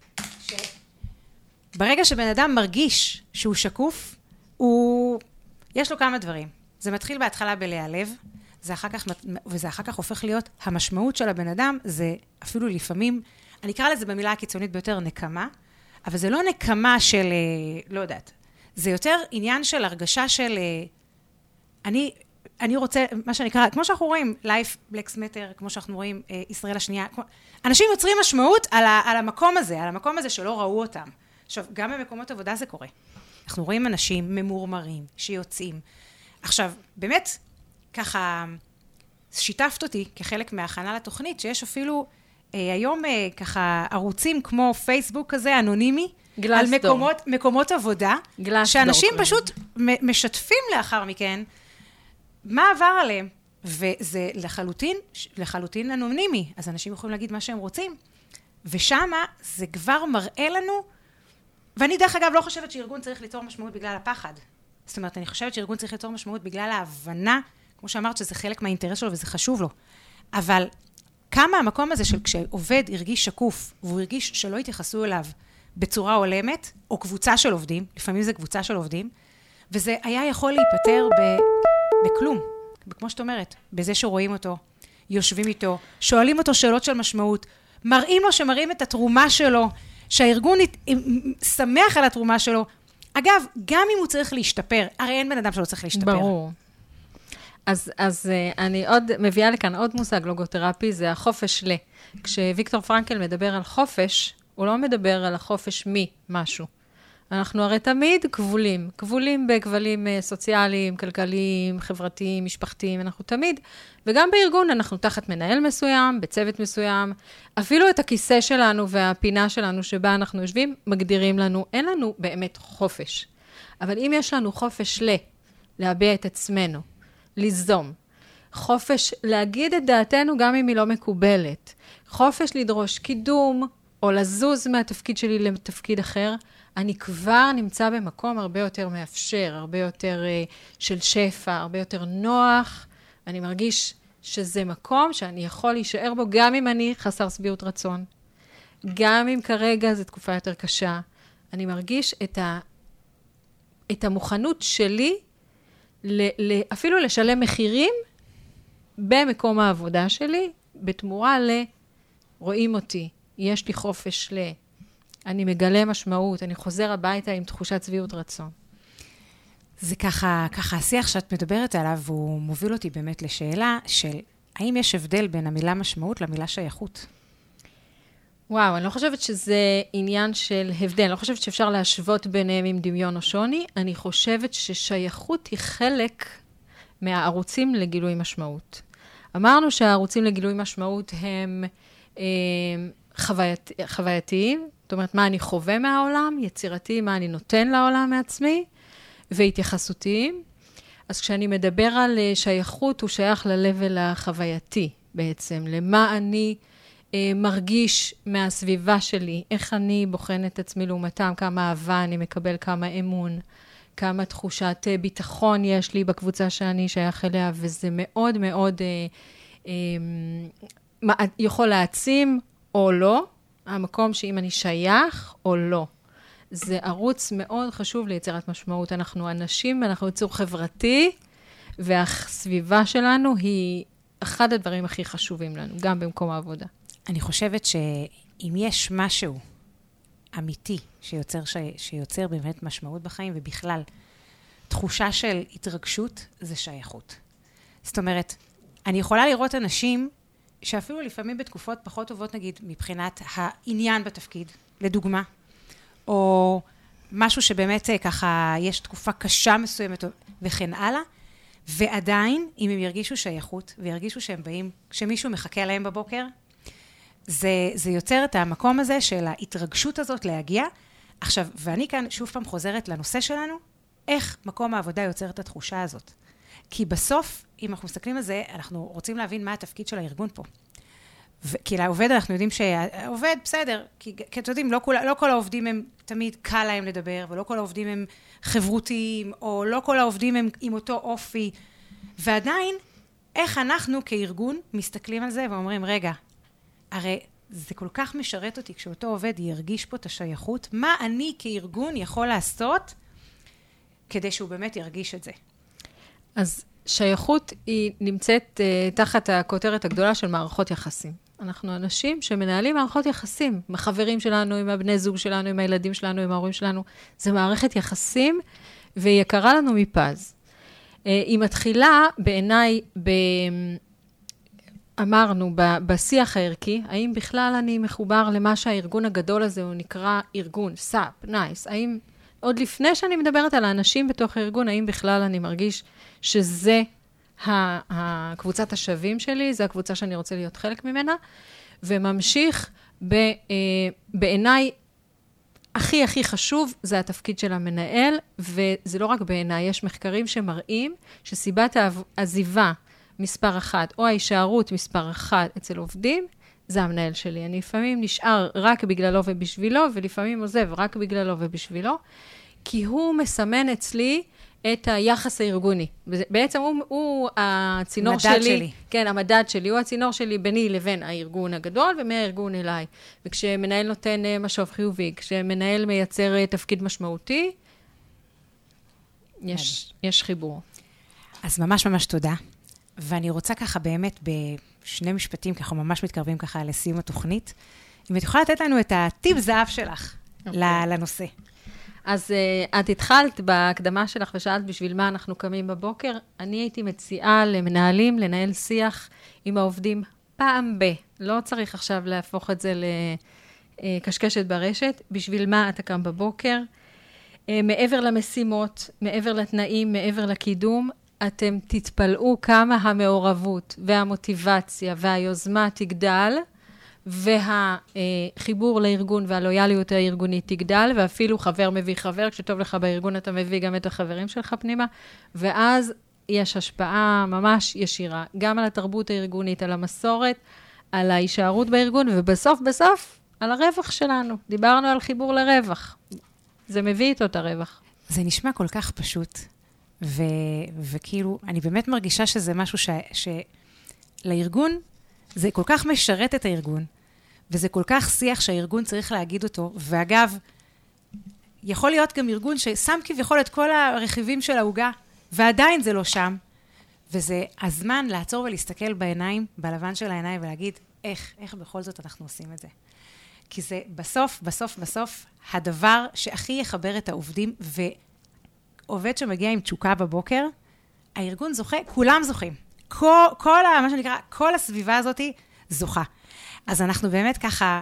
שברגע שבן אדם מרגיש שהוא שקוף, הוא, יש לו כמה דברים. זה מתחיל בהתחלה בלהיעלב, זה אחר כך, וזה אחר כך הופך להיות, המשמעות של הבן אדם, זה אפילו לפעמים, אני אקרא לזה במילה הקיצונית ביותר, נקמה, אבל זה לא נקמה של, לא יודעת, זה יותר עניין של הרגשה של, אני, אני רוצה, מה שנקרא, כמו שאנחנו רואים, Life Black Matter, כמו שאנחנו רואים, ישראל השנייה, כמו, אנשים יוצרים משמעות על, ה, על המקום הזה, על המקום הזה שלא ראו אותם. עכשיו, גם במקומות עבודה זה קורה. אנחנו רואים אנשים ממורמרים, שיוצאים. עכשיו, באמת, ככה, שיתפת אותי כחלק מההכנה לתוכנית, שיש אפילו אה, היום אה, ככה ערוצים כמו פייסבוק כזה, אנונימי, על מקומות, מקומות עבודה, שאנשים פשוט משתפים לאחר מכן, מה עבר עליהם, וזה לחלוטין, לחלוטין אנונימי, אז אנשים יכולים להגיד מה שהם רוצים, ושמה זה כבר מראה לנו, ואני דרך אגב לא חושבת שארגון צריך ליצור משמעות בגלל הפחד, זאת אומרת, אני חושבת שארגון צריך ליצור משמעות בגלל ההבנה, כמו שאמרת שזה חלק מהאינטרס שלו וזה חשוב לו, אבל כמה המקום הזה של כשעובד הרגיש שקוף, והוא הרגיש שלא התייחסו אליו בצורה עולמת, או קבוצה של עובדים, לפעמים זה קבוצה של עובדים, וזה היה יכול להיפטר ב... בכלום, כמו שאת אומרת, בזה שרואים אותו, יושבים איתו, שואלים אותו שאלות של משמעות, מראים לו שמראים את התרומה שלו, שהארגון שמח על התרומה שלו. אגב, גם אם הוא צריך להשתפר, הרי אין בן אדם שלא צריך להשתפר. ברור. אז, אז אני עוד מביאה לכאן עוד מושג לוגותרפי, זה החופש ל. כשוויקטור פרנקל מדבר על חופש, הוא לא מדבר על החופש ממשהו. אנחנו הרי תמיד כבולים, כבולים בכבלים סוציאליים, כלכליים, חברתיים, משפחתיים, אנחנו תמיד, וגם בארגון אנחנו תחת מנהל מסוים, בצוות מסוים, אפילו את הכיסא שלנו והפינה שלנו שבה אנחנו יושבים, מגדירים לנו, אין לנו באמת חופש. אבל אם יש לנו חופש ל, להביע את עצמנו, ליזום, חופש להגיד את דעתנו גם אם היא לא מקובלת, חופש לדרוש קידום, או לזוז מהתפקיד שלי לתפקיד אחר, אני כבר נמצא במקום הרבה יותר מאפשר, הרבה יותר uh, של שפע, הרבה יותר נוח, אני מרגיש שזה מקום שאני יכול להישאר בו, גם אם אני חסר סביעות רצון, גם אם כרגע זו תקופה יותר קשה, אני מרגיש את, ה, את המוכנות שלי, ל, ל, אפילו לשלם מחירים, במקום העבודה שלי, בתמורה ל, רואים אותי, יש לי חופש ל... אני מגלה משמעות, אני חוזר הביתה עם תחושת שביעות רצון. זה ככה, ככה השיח שאת מדברת עליו, והוא מוביל אותי באמת לשאלה של, האם יש הבדל בין המילה משמעות למילה שייכות? וואו, אני לא חושבת שזה עניין של הבדל, אני לא חושבת שאפשר להשוות ביניהם עם דמיון או שוני, אני חושבת ששייכות היא חלק מהערוצים לגילוי משמעות. אמרנו שהערוצים לגילוי משמעות הם אה, חוויית, חווייתיים, זאת אומרת, מה אני חווה מהעולם, יצירתי, מה אני נותן לעולם מעצמי, והתייחסותיים. אז כשאני מדבר על שייכות, הוא שייך ל-level החווייתי בעצם, למה אני אה, מרגיש מהסביבה שלי, איך אני בוחן את עצמי לעומתם, כמה אהבה אני מקבל, כמה אמון, כמה תחושת אה, ביטחון יש לי בקבוצה שאני שייך אליה, וזה מאוד מאוד אה, אה, יכול להעצים או לא, המקום שאם אני שייך או לא. זה ערוץ מאוד חשוב ליצירת משמעות. אנחנו אנשים, אנחנו יצור חברתי, והסביבה שלנו היא אחד הדברים הכי חשובים לנו, גם במקום העבודה. אני חושבת שאם יש משהו אמיתי שיוצר, ש... שיוצר באמת משמעות בחיים, ובכלל, תחושה של התרגשות, זה שייכות. זאת אומרת, אני יכולה לראות אנשים שאפילו לפעמים בתקופות פחות טובות, נגיד, מבחינת העניין בתפקיד, לדוגמה, או משהו שבאמת ככה, יש תקופה קשה מסוימת וכן הלאה, ועדיין, אם הם ירגישו שייכות, וירגישו שהם באים, כשמישהו מחכה להם בבוקר, זה, זה יוצר את המקום הזה של ההתרגשות הזאת להגיע. עכשיו, ואני כאן שוב פעם חוזרת לנושא שלנו, איך מקום העבודה יוצר את התחושה הזאת. כי בסוף, אם אנחנו מסתכלים על זה, אנחנו רוצים להבין מה התפקיד של הארגון פה. ו- כי לעובד אנחנו יודעים שהעובד בסדר, כי, כי אתם יודעים, לא כל, לא כל העובדים הם תמיד קל להם לדבר, ולא כל העובדים הם חברותיים, או לא כל העובדים הם עם אותו אופי, ועדיין, איך אנחנו כארגון מסתכלים על זה ואומרים, רגע, הרי זה כל כך משרת אותי כשאותו עובד ירגיש פה את השייכות, מה אני כארגון יכול לעשות כדי שהוא באמת ירגיש את זה? אז שייכות היא נמצאת uh, תחת הכותרת הגדולה של מערכות יחסים. אנחנו אנשים שמנהלים מערכות יחסים, עם החברים שלנו, עם הבני זוג שלנו, עם הילדים שלנו, עם ההורים שלנו. זה מערכת יחסים, והיא יקרה לנו מפז. Uh, היא מתחילה בעיניי, ב... אמרנו, ב- בשיח הערכי, האם בכלל אני מחובר למה שהארגון הגדול הזה הוא נקרא ארגון, סאפ, נייס, האם עוד לפני שאני מדברת על האנשים בתוך הארגון, האם בכלל אני מרגיש שזה הקבוצת השווים שלי, זה הקבוצה שאני רוצה להיות חלק ממנה, וממשיך ב, בעיניי הכי הכי חשוב, זה התפקיד של המנהל, וזה לא רק בעיניי, יש מחקרים שמראים שסיבת העזיבה מספר אחת, או ההישארות מספר אחת אצל עובדים, זה המנהל שלי. אני לפעמים נשאר רק בגללו ובשבילו, ולפעמים עוזב רק בגללו ובשבילו, כי הוא מסמן אצלי את היחס הארגוני. בעצם הוא, הוא הצינור שלי, שלי. כן, המדד שלי, הוא הצינור שלי ביני לבין הארגון הגדול, ומהארגון אליי. וכשמנהל נותן משוב חיובי, כשמנהל מייצר תפקיד משמעותי, יש, יש חיבור. אז ממש ממש תודה. ואני רוצה ככה באמת בשני משפטים, ככה ממש מתקרבים ככה לסיום התוכנית, אם את יכולה לתת לנו את הטיפ זהב שלך okay. לנושא. אז uh, את התחלת בהקדמה שלך ושאלת בשביל מה אנחנו קמים בבוקר. אני הייתי מציעה למנהלים לנהל שיח עם העובדים פעם ב. לא צריך עכשיו להפוך את זה לקשקשת ברשת. בשביל מה אתה קם בבוקר? Uh, מעבר למשימות, מעבר לתנאים, מעבר לקידום, אתם תתפלאו כמה המעורבות והמוטיבציה והיוזמה תגדל, והחיבור לארגון והלויאליות הארגונית תגדל, ואפילו חבר מביא חבר, כשטוב לך בארגון אתה מביא גם את החברים שלך פנימה, ואז יש השפעה ממש ישירה, גם על התרבות הארגונית, על המסורת, על ההישארות בארגון, ובסוף בסוף על הרווח שלנו. דיברנו על חיבור לרווח. זה מביא איתו את הרווח. זה נשמע כל כך פשוט. ו, וכאילו, אני באמת מרגישה שזה משהו ש, שלארגון, זה כל כך משרת את הארגון, וזה כל כך שיח שהארגון צריך להגיד אותו, ואגב, יכול להיות גם ארגון ששם כביכול את כל הרכיבים של ההוגה, ועדיין זה לא שם, וזה הזמן לעצור ולהסתכל בעיניים, בלבן של העיניים, ולהגיד, איך, איך בכל זאת אנחנו עושים את זה. כי זה בסוף, בסוף, בסוף, הדבר שהכי יחבר את העובדים, ו... עובד שמגיע עם תשוקה בבוקר, הארגון זוכה, כולם זוכים. כל, כל מה שנקרא, כל הסביבה הזאת זוכה. אז אנחנו באמת ככה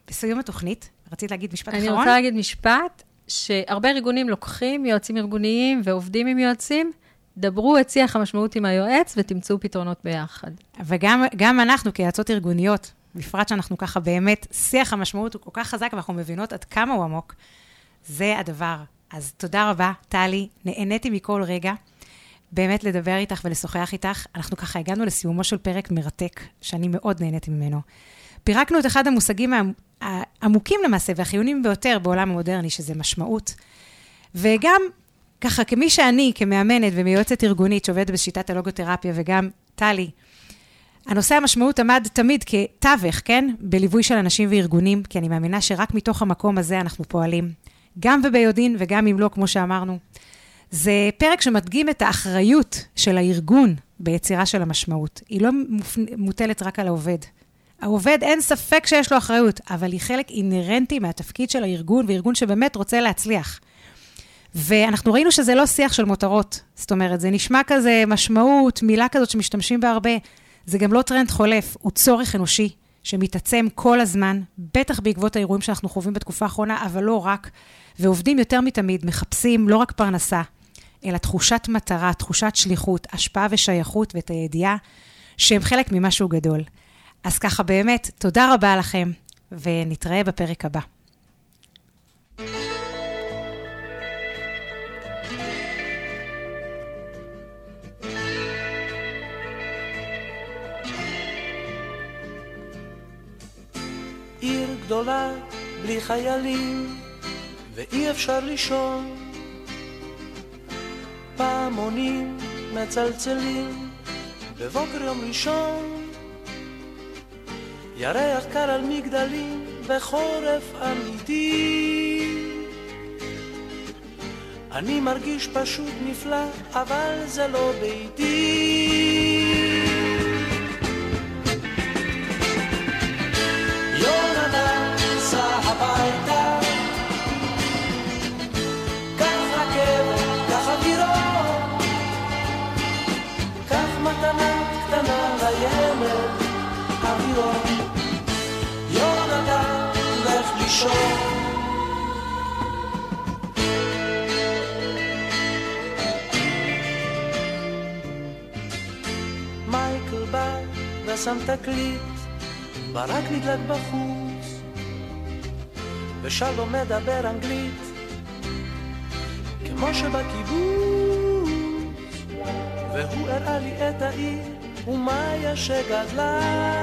בסיום התוכנית, רצית להגיד משפט אני אחרון? רוצה להגיד משפט, שהרבה ארגונים לוקחים יועצים ארגוניים ועובדים עם יועצים, דברו את שיח המשמעות עם היועץ ותמצאו פתרונות ביחד. וגם גם אנחנו כיועצות ארגוניות, בפרט שאנחנו ככה באמת, שיח המשמעות הוא כל כך חזק, ואנחנו מבינות עד כמה הוא עמוק. זה הדבר. אז תודה רבה, טלי, נהניתי מכל רגע, באמת לדבר איתך ולשוחח איתך. אנחנו ככה הגענו לסיומו של פרק מרתק, שאני מאוד נהניתי ממנו. פירקנו את אחד המושגים העמוקים למעשה, והחיוניים ביותר בעולם המודרני, שזה משמעות. וגם ככה, כמי שאני, כמאמנת ומיועצת ארגונית שעובדת בשיטת הלוגותרפיה, וגם טלי, הנושא המשמעות עמד תמיד כתווך, כן? בליווי של אנשים וארגונים, כי אני מאמינה שרק מתוך המקום הזה אנחנו פועלים. גם וביודעין וגם אם לא, כמו שאמרנו. זה פרק שמדגים את האחריות של הארגון ביצירה של המשמעות. היא לא מוטלת רק על העובד. העובד אין ספק שיש לו אחריות, אבל היא חלק אינרנטי מהתפקיד של הארגון, וארגון שבאמת רוצה להצליח. ואנחנו ראינו שזה לא שיח של מותרות. זאת אומרת, זה נשמע כזה משמעות, מילה כזאת שמשתמשים בה הרבה. זה גם לא טרנד חולף, הוא צורך אנושי שמתעצם כל הזמן, בטח בעקבות האירועים שאנחנו חווים בתקופה האחרונה, אבל לא רק. ועובדים יותר מתמיד, מחפשים לא רק פרנסה, אלא תחושת מטרה, תחושת שליחות, השפעה ושייכות ואת הידיעה שהם חלק ממשהו גדול. אז ככה באמת, תודה רבה לכם, ונתראה בפרק הבא. עיר גדולה בלי חיילים ואי אפשר לישון, פעמונים מצלצלים בבוקר יום ראשון, ירח קר על מגדלים בחורף אמיתי. אני מרגיש פשוט נפלא, אבל זה לא ביתי. יונתן סע הביתה, קח רכבת, קח אווירון, קח מתנה קטנה לילד, אווירון. יונתן לך לישון. מייקל בא ושם תקליט, ברק נדלק בחוץ, ושלום מדבר אנגלית כמו שבקיבוץ, והוא הראה לי את העיר ומאיה שגדלה.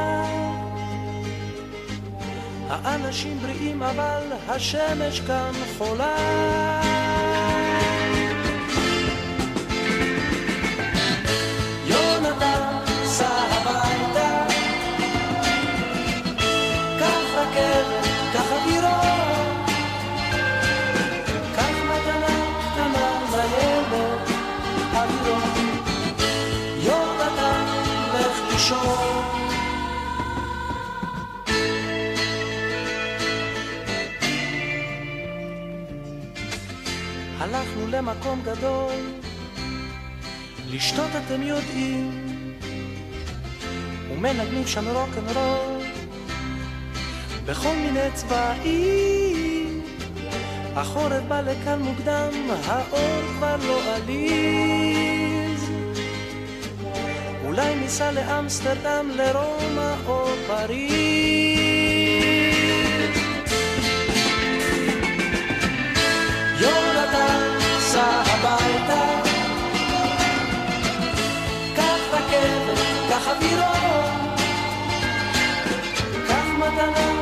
האנשים בריאים אבל השמש כאן חולה. יונתן סע הביתה, קח רכבת, קח אווירון, קח מתנה קטנה לילד, אווירון. יונתן לך לישון. הלכנו למקום גדול, לשתות אתם יודעים, ומנגנים שם רוק'נ'רול בכל מיני צבעים. החורף בא לכאן מוקדם, האור כבר לא עליז, אולי ניסע לאמסטרדם, לרומא או פריז. יונתן סע הביתה, קח רכבת, קח אווירון, קח מתנה